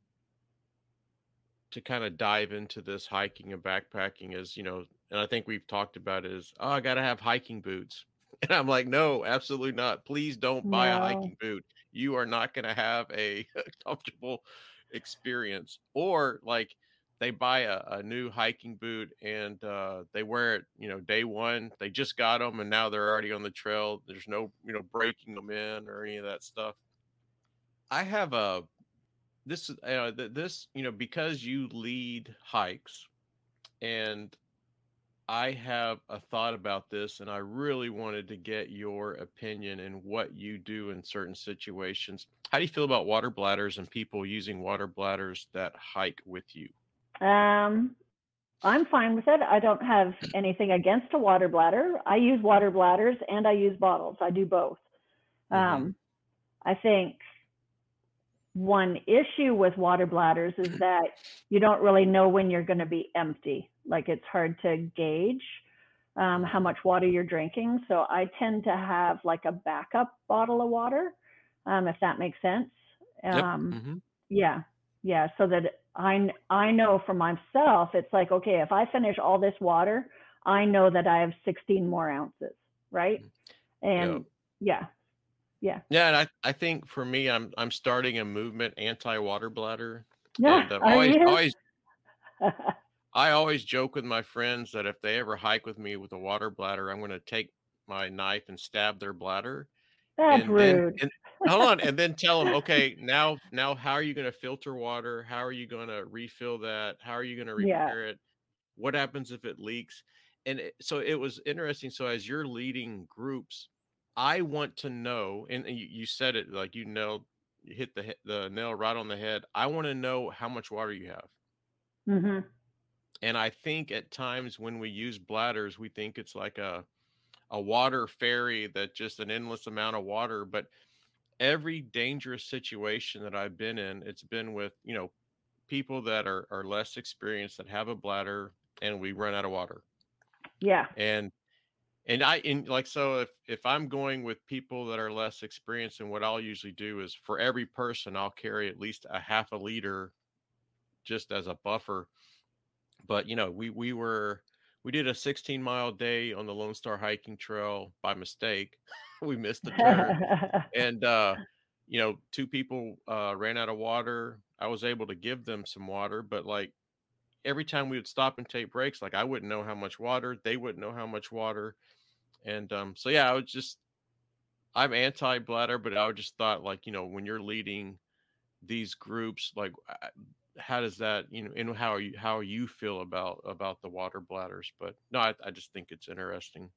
to kind of dive into this hiking and backpacking is, you know, and I think we've talked about it is, oh, I gotta have hiking boots. And I'm like, no, absolutely not. Please don't buy a No. hiking boot. You are not gonna have a comfortable experience. Or like they buy a, a new hiking boot and uh, they wear it, you know, day one. They just got them and now they're already on the trail. There's no, you know, breaking them in or any of that stuff. I have a this is uh, th- this you know because you lead hikes and I have a thought about this and I really wanted to get your opinion and what you do in certain situations. How do you feel about water bladders and people using water bladders that hike with you? Um, I'm fine with it. I don't have anything against a water bladder. I use water bladders and I use bottles. I do both. Mm-hmm. Um, I think one issue with water bladders is that you don't really know when you're going to be empty. Like it's hard to gauge um, how Mm-hmm. much water you're drinking. So I tend to have like a backup bottle of water, um, if that makes sense. Yep. Um, Mm-hmm. yeah, yeah. So that I I know for myself, it's like, okay, if I finish all this water, I know that I have sixteen more ounces, right? Yeah. And yeah, yeah, Yeah, and I, I think for me, I'm I'm starting a movement anti-water bladder, yeah. and um, Are always you? always I always joke with my friends that if they ever hike with me with a water bladder, I'm going to take my knife and stab their bladder, That's and then rude. and hold on, and then tell them, okay, now now how are you going to filter water? How are you going to refill that? How are you going to Yeah. repair it? What happens if it leaks? And it, so it was interesting. So as you're leading groups, I want to know, and, and you, you said it like you nailed, you hit the he- the nail right on the head. I want to know how much water you have. Hmm. And I think at times when we use bladders, we think it's like a a water ferry that just an endless amount of water. But every dangerous situation that I've been in, it's been with, you know, people that are are less experienced that have a bladder and we run out of water. Yeah. And and I in like so if if I'm going with people that are less experienced, and what I'll usually do is for every person I'll carry at least a half a liter just as a buffer. But you know, we we were we did a sixteen mile day on the Lone Star hiking trail by mistake. We missed the turn, and uh, you know, two people uh, ran out of water. I was able to give them some water, but like every time we would stop and take breaks, like I wouldn't know how much water, they wouldn't know how much water, and um, so yeah, I was just I'm anti bladder, but I just thought like you know when you're leading these groups, like uh, how does that you know and how you how you feel about about the water bladders? But no, I, I just think it's interesting.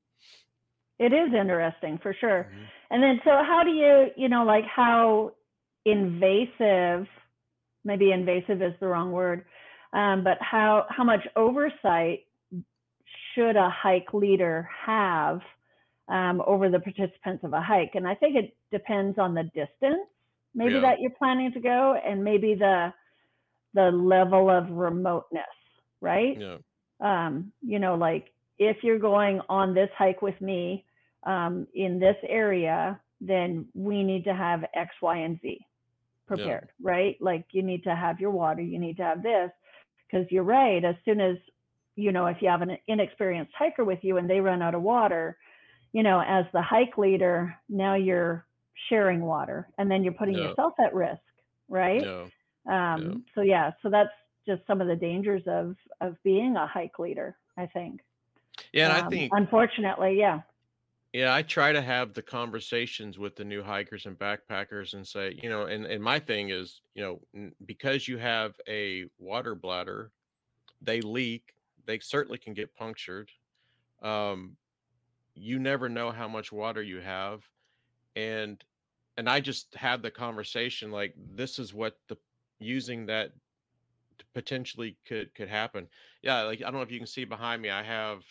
It is interesting for sure. Hmm. And then, so how do you, you know, like how invasive, maybe invasive is the wrong word, um, but how, how much oversight should a hike leader have um, over the participants of a hike? And I think it depends on the distance, maybe Yeah, that you're planning to go, and maybe the, the level of remoteness, right? yeah, Um, you know, like if you're going on this hike with me um, in this area, then we need to have X, Y, and Z yeah, prepared, right? Like you need to have your water, you need to have this, because you're right. As soon as, you know, if you have an inexperienced hiker with you and they run out of water, you know, as the hike leader, now you're sharing water and then you're putting No, yourself at risk, right? no, no. Um, so yeah, so that's just some of the dangers of of being a hike leader, I think. Yeah, and I Um, think, unfortunately, yeah. yeah, I try to have the conversations with the new hikers and backpackers and say, you know, and and my thing is, you know, n- because you have a water bladder, they leak, they certainly can get punctured. Um, you never know how much water you have, and and I just have the conversation like this is what the using that potentially could could happen. Yeah, like I don't know if you can see behind me, I have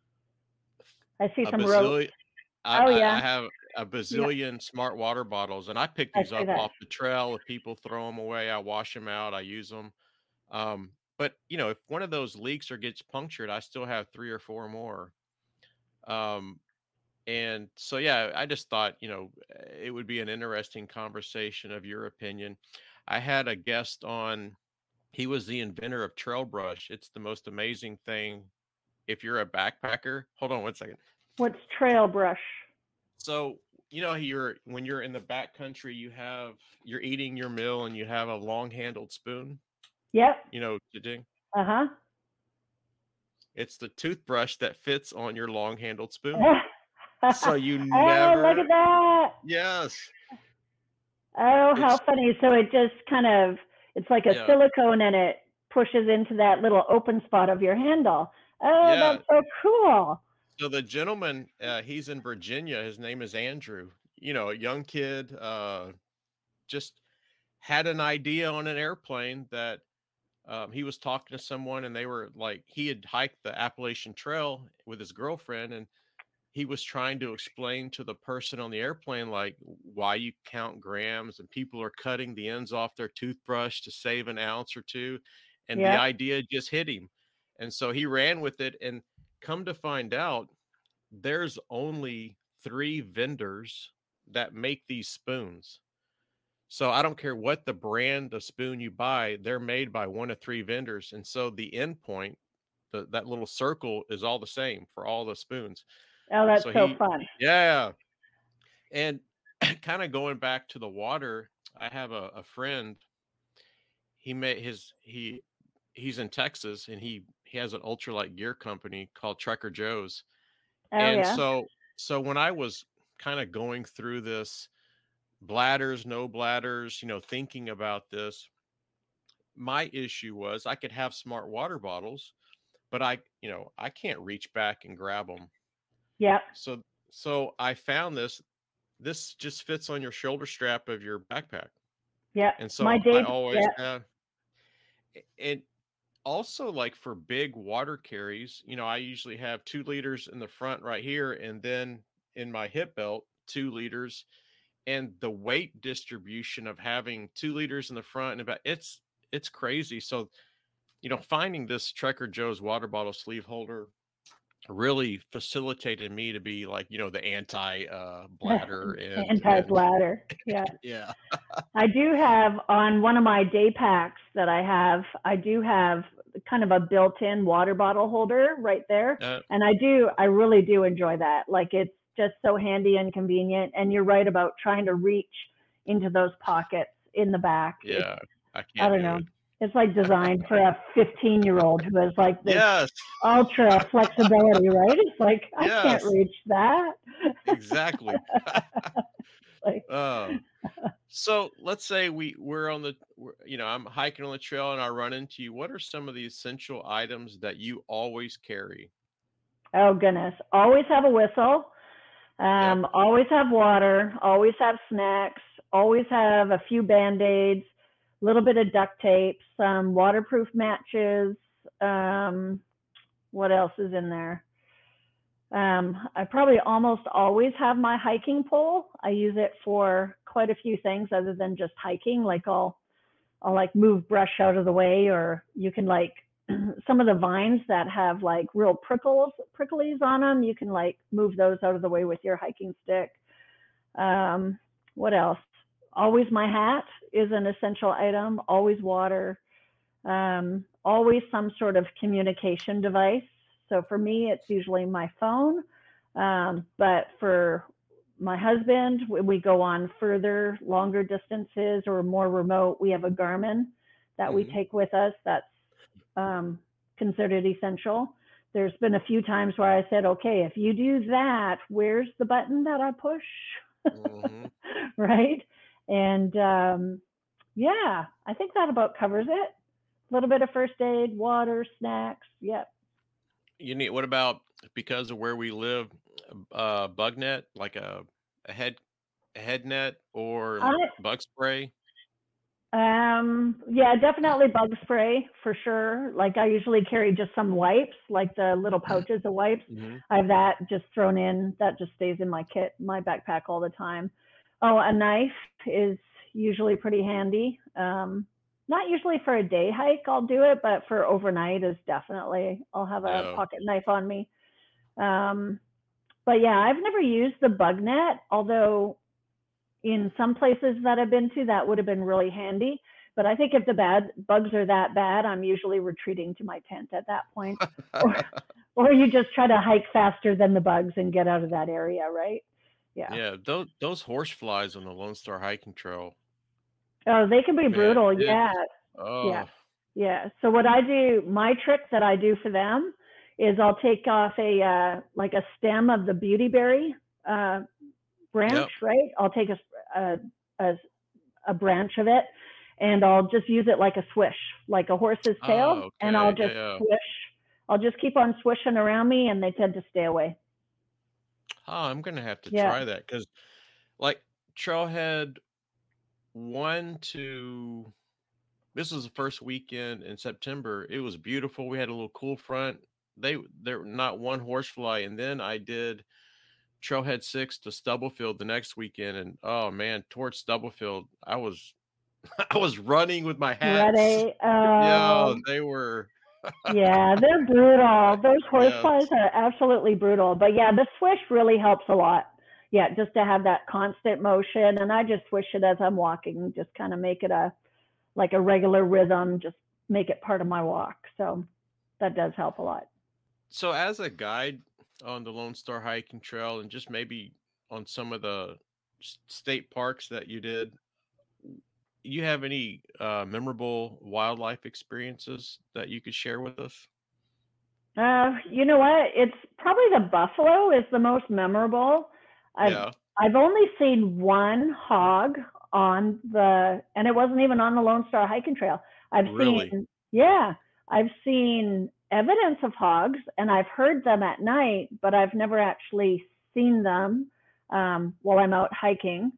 I see a some ropes. bazillion. I, Oh I yeah, I have a yeah. bazillion smart water bottles, and I pick I these see up that. off the trail. If people throw them away, I wash them out. I use them. Um, but you know, if one of those leaks or gets punctured, I still have three or four more. Um, and so, yeah, I just thought, you know, it would be an interesting conversation of your opinion. I had a guest on. He was the inventor of trail brush. It's the most amazing thing. If you're a backpacker, hold on one second. What's trail brush? So, you know, you're when you're in the back country, you have you're eating your meal and you have a long handled spoon, Yep. you know, to ding. Uh It's the toothbrush that fits on your long handled spoon. huh. So you Oh, look at never, that. yes, Oh, how it's, funny. So it just kind of, it's like a yeah, silicone and it pushes into that little open spot of your handle. Oh, yeah. that's so cool. So the gentleman, uh, he's in Virginia. His name is Andrew. You know, a young kid, uh, just had an idea on an airplane that um, he was talking to someone, and they were like, he had hiked the Appalachian Trail with his girlfriend, and he was trying to explain to the person on the airplane, like, why you count grams, and people are cutting the ends off their toothbrush to save an ounce or two. And the Yep. idea just hit him. And so he ran with it. And come to find out, there's only three vendors that make these spoons. So I don't care what the brand of spoon you buy, they're made by one of three vendors. And so the end point, the, that little circle is all the same for all the spoons. Oh, that's So so he, fun. yeah. And kind of going back to the water, I have a, a friend. He made his he he's in Texas, and he he has an ultralight gear company called Trekker Joe's. Oh, And yeah. so so when I was kind of going through this bladders, no bladders, you know, thinking about this, my issue was I could have smart water bottles, but I, you know, I can't reach back and grab them. Yep. So so I found this this just fits on your shoulder strap of your backpack. Yep. And My so I day, always yeah. have, and also like for big water carries, you know, I usually have two liters in the front right here, and then in my hip belt, two liters. And the weight distribution of having two liters in the front and about it's it's crazy. So, you know, finding this Trekker Joe's water bottle sleeve holder really facilitated me to be like, you know, the anti uh bladder and and Anti-bladder. Yeah. yeah. I do have on one of my day packs that I have, I do have kind of a built-in water bottle holder right there. Uh, And I do, I really do enjoy that. Like it's just so handy and convenient. And you're right about trying to reach into those pockets in the back. It's, yeah, I I can't don't do know. it. It's like designed for a fifteen year old who has like this Yes, ultra flexibility, right? It's like, I can't yes, reach that. exactly. Like, uh so let's say we we're on the we're, you know, I'm hiking on the trail and I run into you. What are some of the essential items that you always carry? oh goodness. Always have a whistle. Yep. Um, always have water, always have snacks, always have a few band-aids, a little bit of duct tape, some waterproof matches. Um, what else is in there? Um, I probably almost always have my hiking pole. I use it for quite a few things other than just hiking. Like I'll, I'll like move brush out of the way, or you can like some of the vines that have like real prickles, pricklies on them. You can like move those out of the way with your hiking stick. Um, what else? Always my hat is an essential item. Always water. Um, always some sort of communication device. So for me, it's usually my phone. Um, but for my husband, when we go on further, longer distances or more remote, we have a Garmin that we Mhm. take with us. That's um, considered essential. There's been a few times where I said, okay, if you do that, where's the button that I push? Mhm. Right? And um, yeah, I think that about covers it. A little bit of first aid, water, snacks. Yep. You need what about because of where we live, uh, bug net, like a a head a head net or I bug spray? Um, yeah, definitely bug spray for sure. Like I usually carry just some wipes, like the little pouches of wipes. Mhm. I have that just thrown in. That just stays in my kit, my backpack all the time. Oh, a knife is usually pretty handy. Um, not usually for a day hike, I'll do it, but for overnight is definitely, I'll have a Yeah. pocket knife on me. Um, but yeah, I've never used the bug net, although in some places that I've been to, that would have been really handy. But I think if the bad bugs are that bad, I'm usually retreating to my tent at that point. Or, or you just try to hike faster than the bugs and get out of that area, right? Yeah. Yeah, those those horse flies on the Lone Star Hiking Trail, Oh, they can be man, brutal. it Yeah. Yeah. oh, Yeah. So what I do, my trick that I do for them is I'll take off a uh, like a stem of the beautyberry uh, branch, yep. right? I'll take a, a, a a branch of it and I'll just use it like a swish, like a horse's tail, Oh, and I'll okay, yeah, just yeah. swish. I'll just keep on swishing around me and they tend to stay away. Oh, I'm gonna have to Yeah. try that because, like, Trailhead one to this was the first weekend in September, it was beautiful, we had a little cool front. They there were not one horsefly, and then I did Trailhead six to Stubblefield the next weekend, and, oh, man, towards Stubblefield, I was I was running with my hats. Ready? Yeah, Um, they were yeah, they're brutal. Those yes. horseflies are absolutely brutal. But yeah, the swish really helps a lot. Yeah, just to have that constant motion. And I just swish it as I'm walking, just kind of make it a like a regular rhythm, just make it part of my walk. So that does help a lot. So as a guide on the Lone Star Hiking Trail and just maybe on some of the s- state parks that you did, you have any uh, memorable wildlife experiences that you could share with us? Uh, you know what? It's probably the buffalo is the most memorable. I've Yeah, I've only seen one hog on the, and it wasn't even on the Lone Star Hiking Trail. I've seen, really? yeah, I've seen evidence of hogs, and I've heard them at night, but I've never actually seen them um, while I'm out hiking.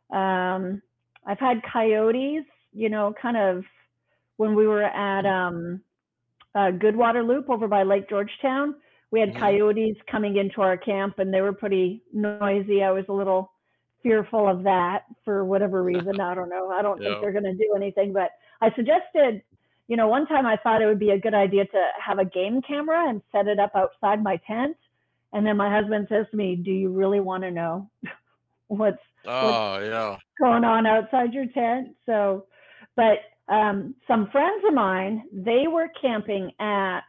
Um, I've had coyotes, you know, kind of when we were at um, uh, Goodwater Loop over by Lake Georgetown. We had Hmm. coyotes coming into our camp and they were pretty noisy. I was a little fearful of that for whatever reason. I don't know. I don't think Yeah. they're going to do anything, but I suggested, you know, one time I thought it would be a good idea to have a game camera and set it up outside my tent. And then my husband says to me, "Do you really want to know what's what's Oh, yeah. going on outside your tent?" So, but um, some friends of mine, they were camping at,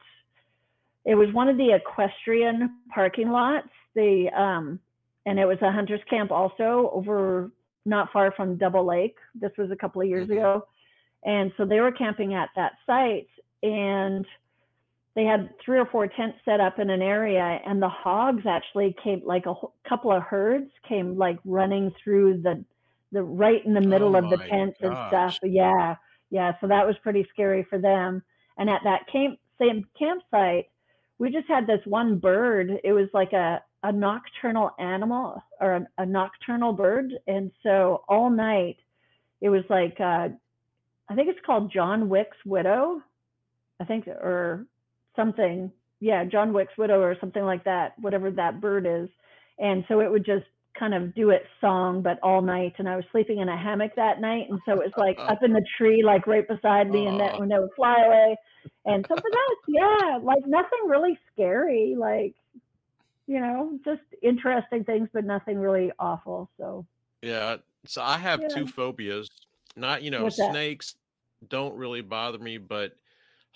it was one of the equestrian parking lots. The um, and it was a hunter's camp also over not far from Double Lake. This was a couple of years Hmm. ago, and so they were camping at that site, and they had three or four tents set up in an area, and the hogs actually came, like a couple of herds came like running through the the right in the Oh middle of the my tents and stuff. gosh. Yeah, yeah. So that was pretty scary for them. And at that camp same campsite, we just had this one bird. It was like a a nocturnal animal or a, a nocturnal bird, and so all night it was like uh, I think it's called John Wick's widow. I think, or something. Yeah, John Wick's widow or something like that, whatever that bird is. And so it would just kind of do its song, but all night. And I was sleeping in a hammock that night. And so it was like up in the tree, like right beside me, and that Oh, when they would fly away. And so for that, yeah, like nothing really scary, like, you know, just interesting things, but nothing really awful. So, yeah. So I have yeah, two phobias. Not, you know, what's that? snakes don't really bother me, but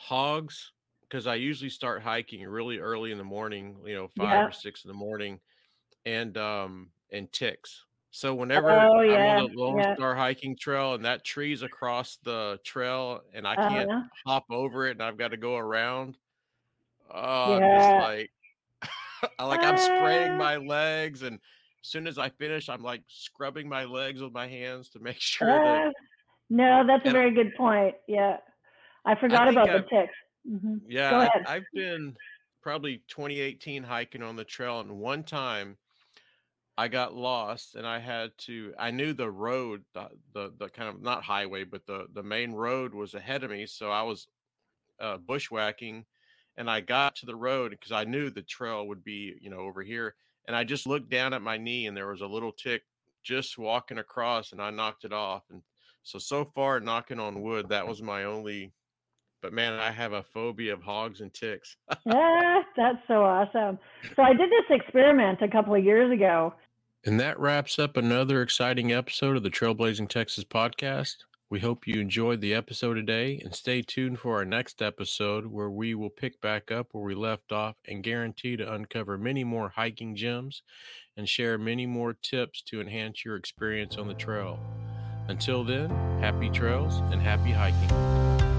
hogs, because I usually start hiking really early in the morning, you know, five Yeah. or six in the morning. and um and ticks. So whenever Oh, I'm on yeah, the Lone yeah. Star hiking trail and that tree's across the trail and I can't Uh-huh. hop over it and I've got to go around, oh, I'm just Yeah. like I like I'm spraying Ah, my legs, and as soon as I finish, I'm like scrubbing my legs with my hands to make sure that. ah. No, that's a And very good point. Yeah. I I forgot think about the I've ticks. Mhm. yeah, Go I ahead. I've been probably twenty eighteen hiking on the trail, and one time I got lost and I had to I knew the road, the the, the kind of not highway, but the the main road was ahead of me, so I was uh, bushwhacking, and I got to the road because I knew the trail would be, you know, over here. And I just looked down at my knee, and there was a little tick just walking across, and I knocked it off. And so, so far, knocking on wood, that was my only. But man, I have a phobia of hogs and ticks. Yeah, that's so awesome. So I did this experiment a couple of years ago. And that wraps up another exciting episode of the Trailblazing Texas podcast. We hope you enjoyed the episode today, and stay tuned for our next episode where we will pick back up where we left off and guarantee to uncover many more hiking gems and share many more tips to enhance your experience on the trail. Until then, happy trails and happy hiking.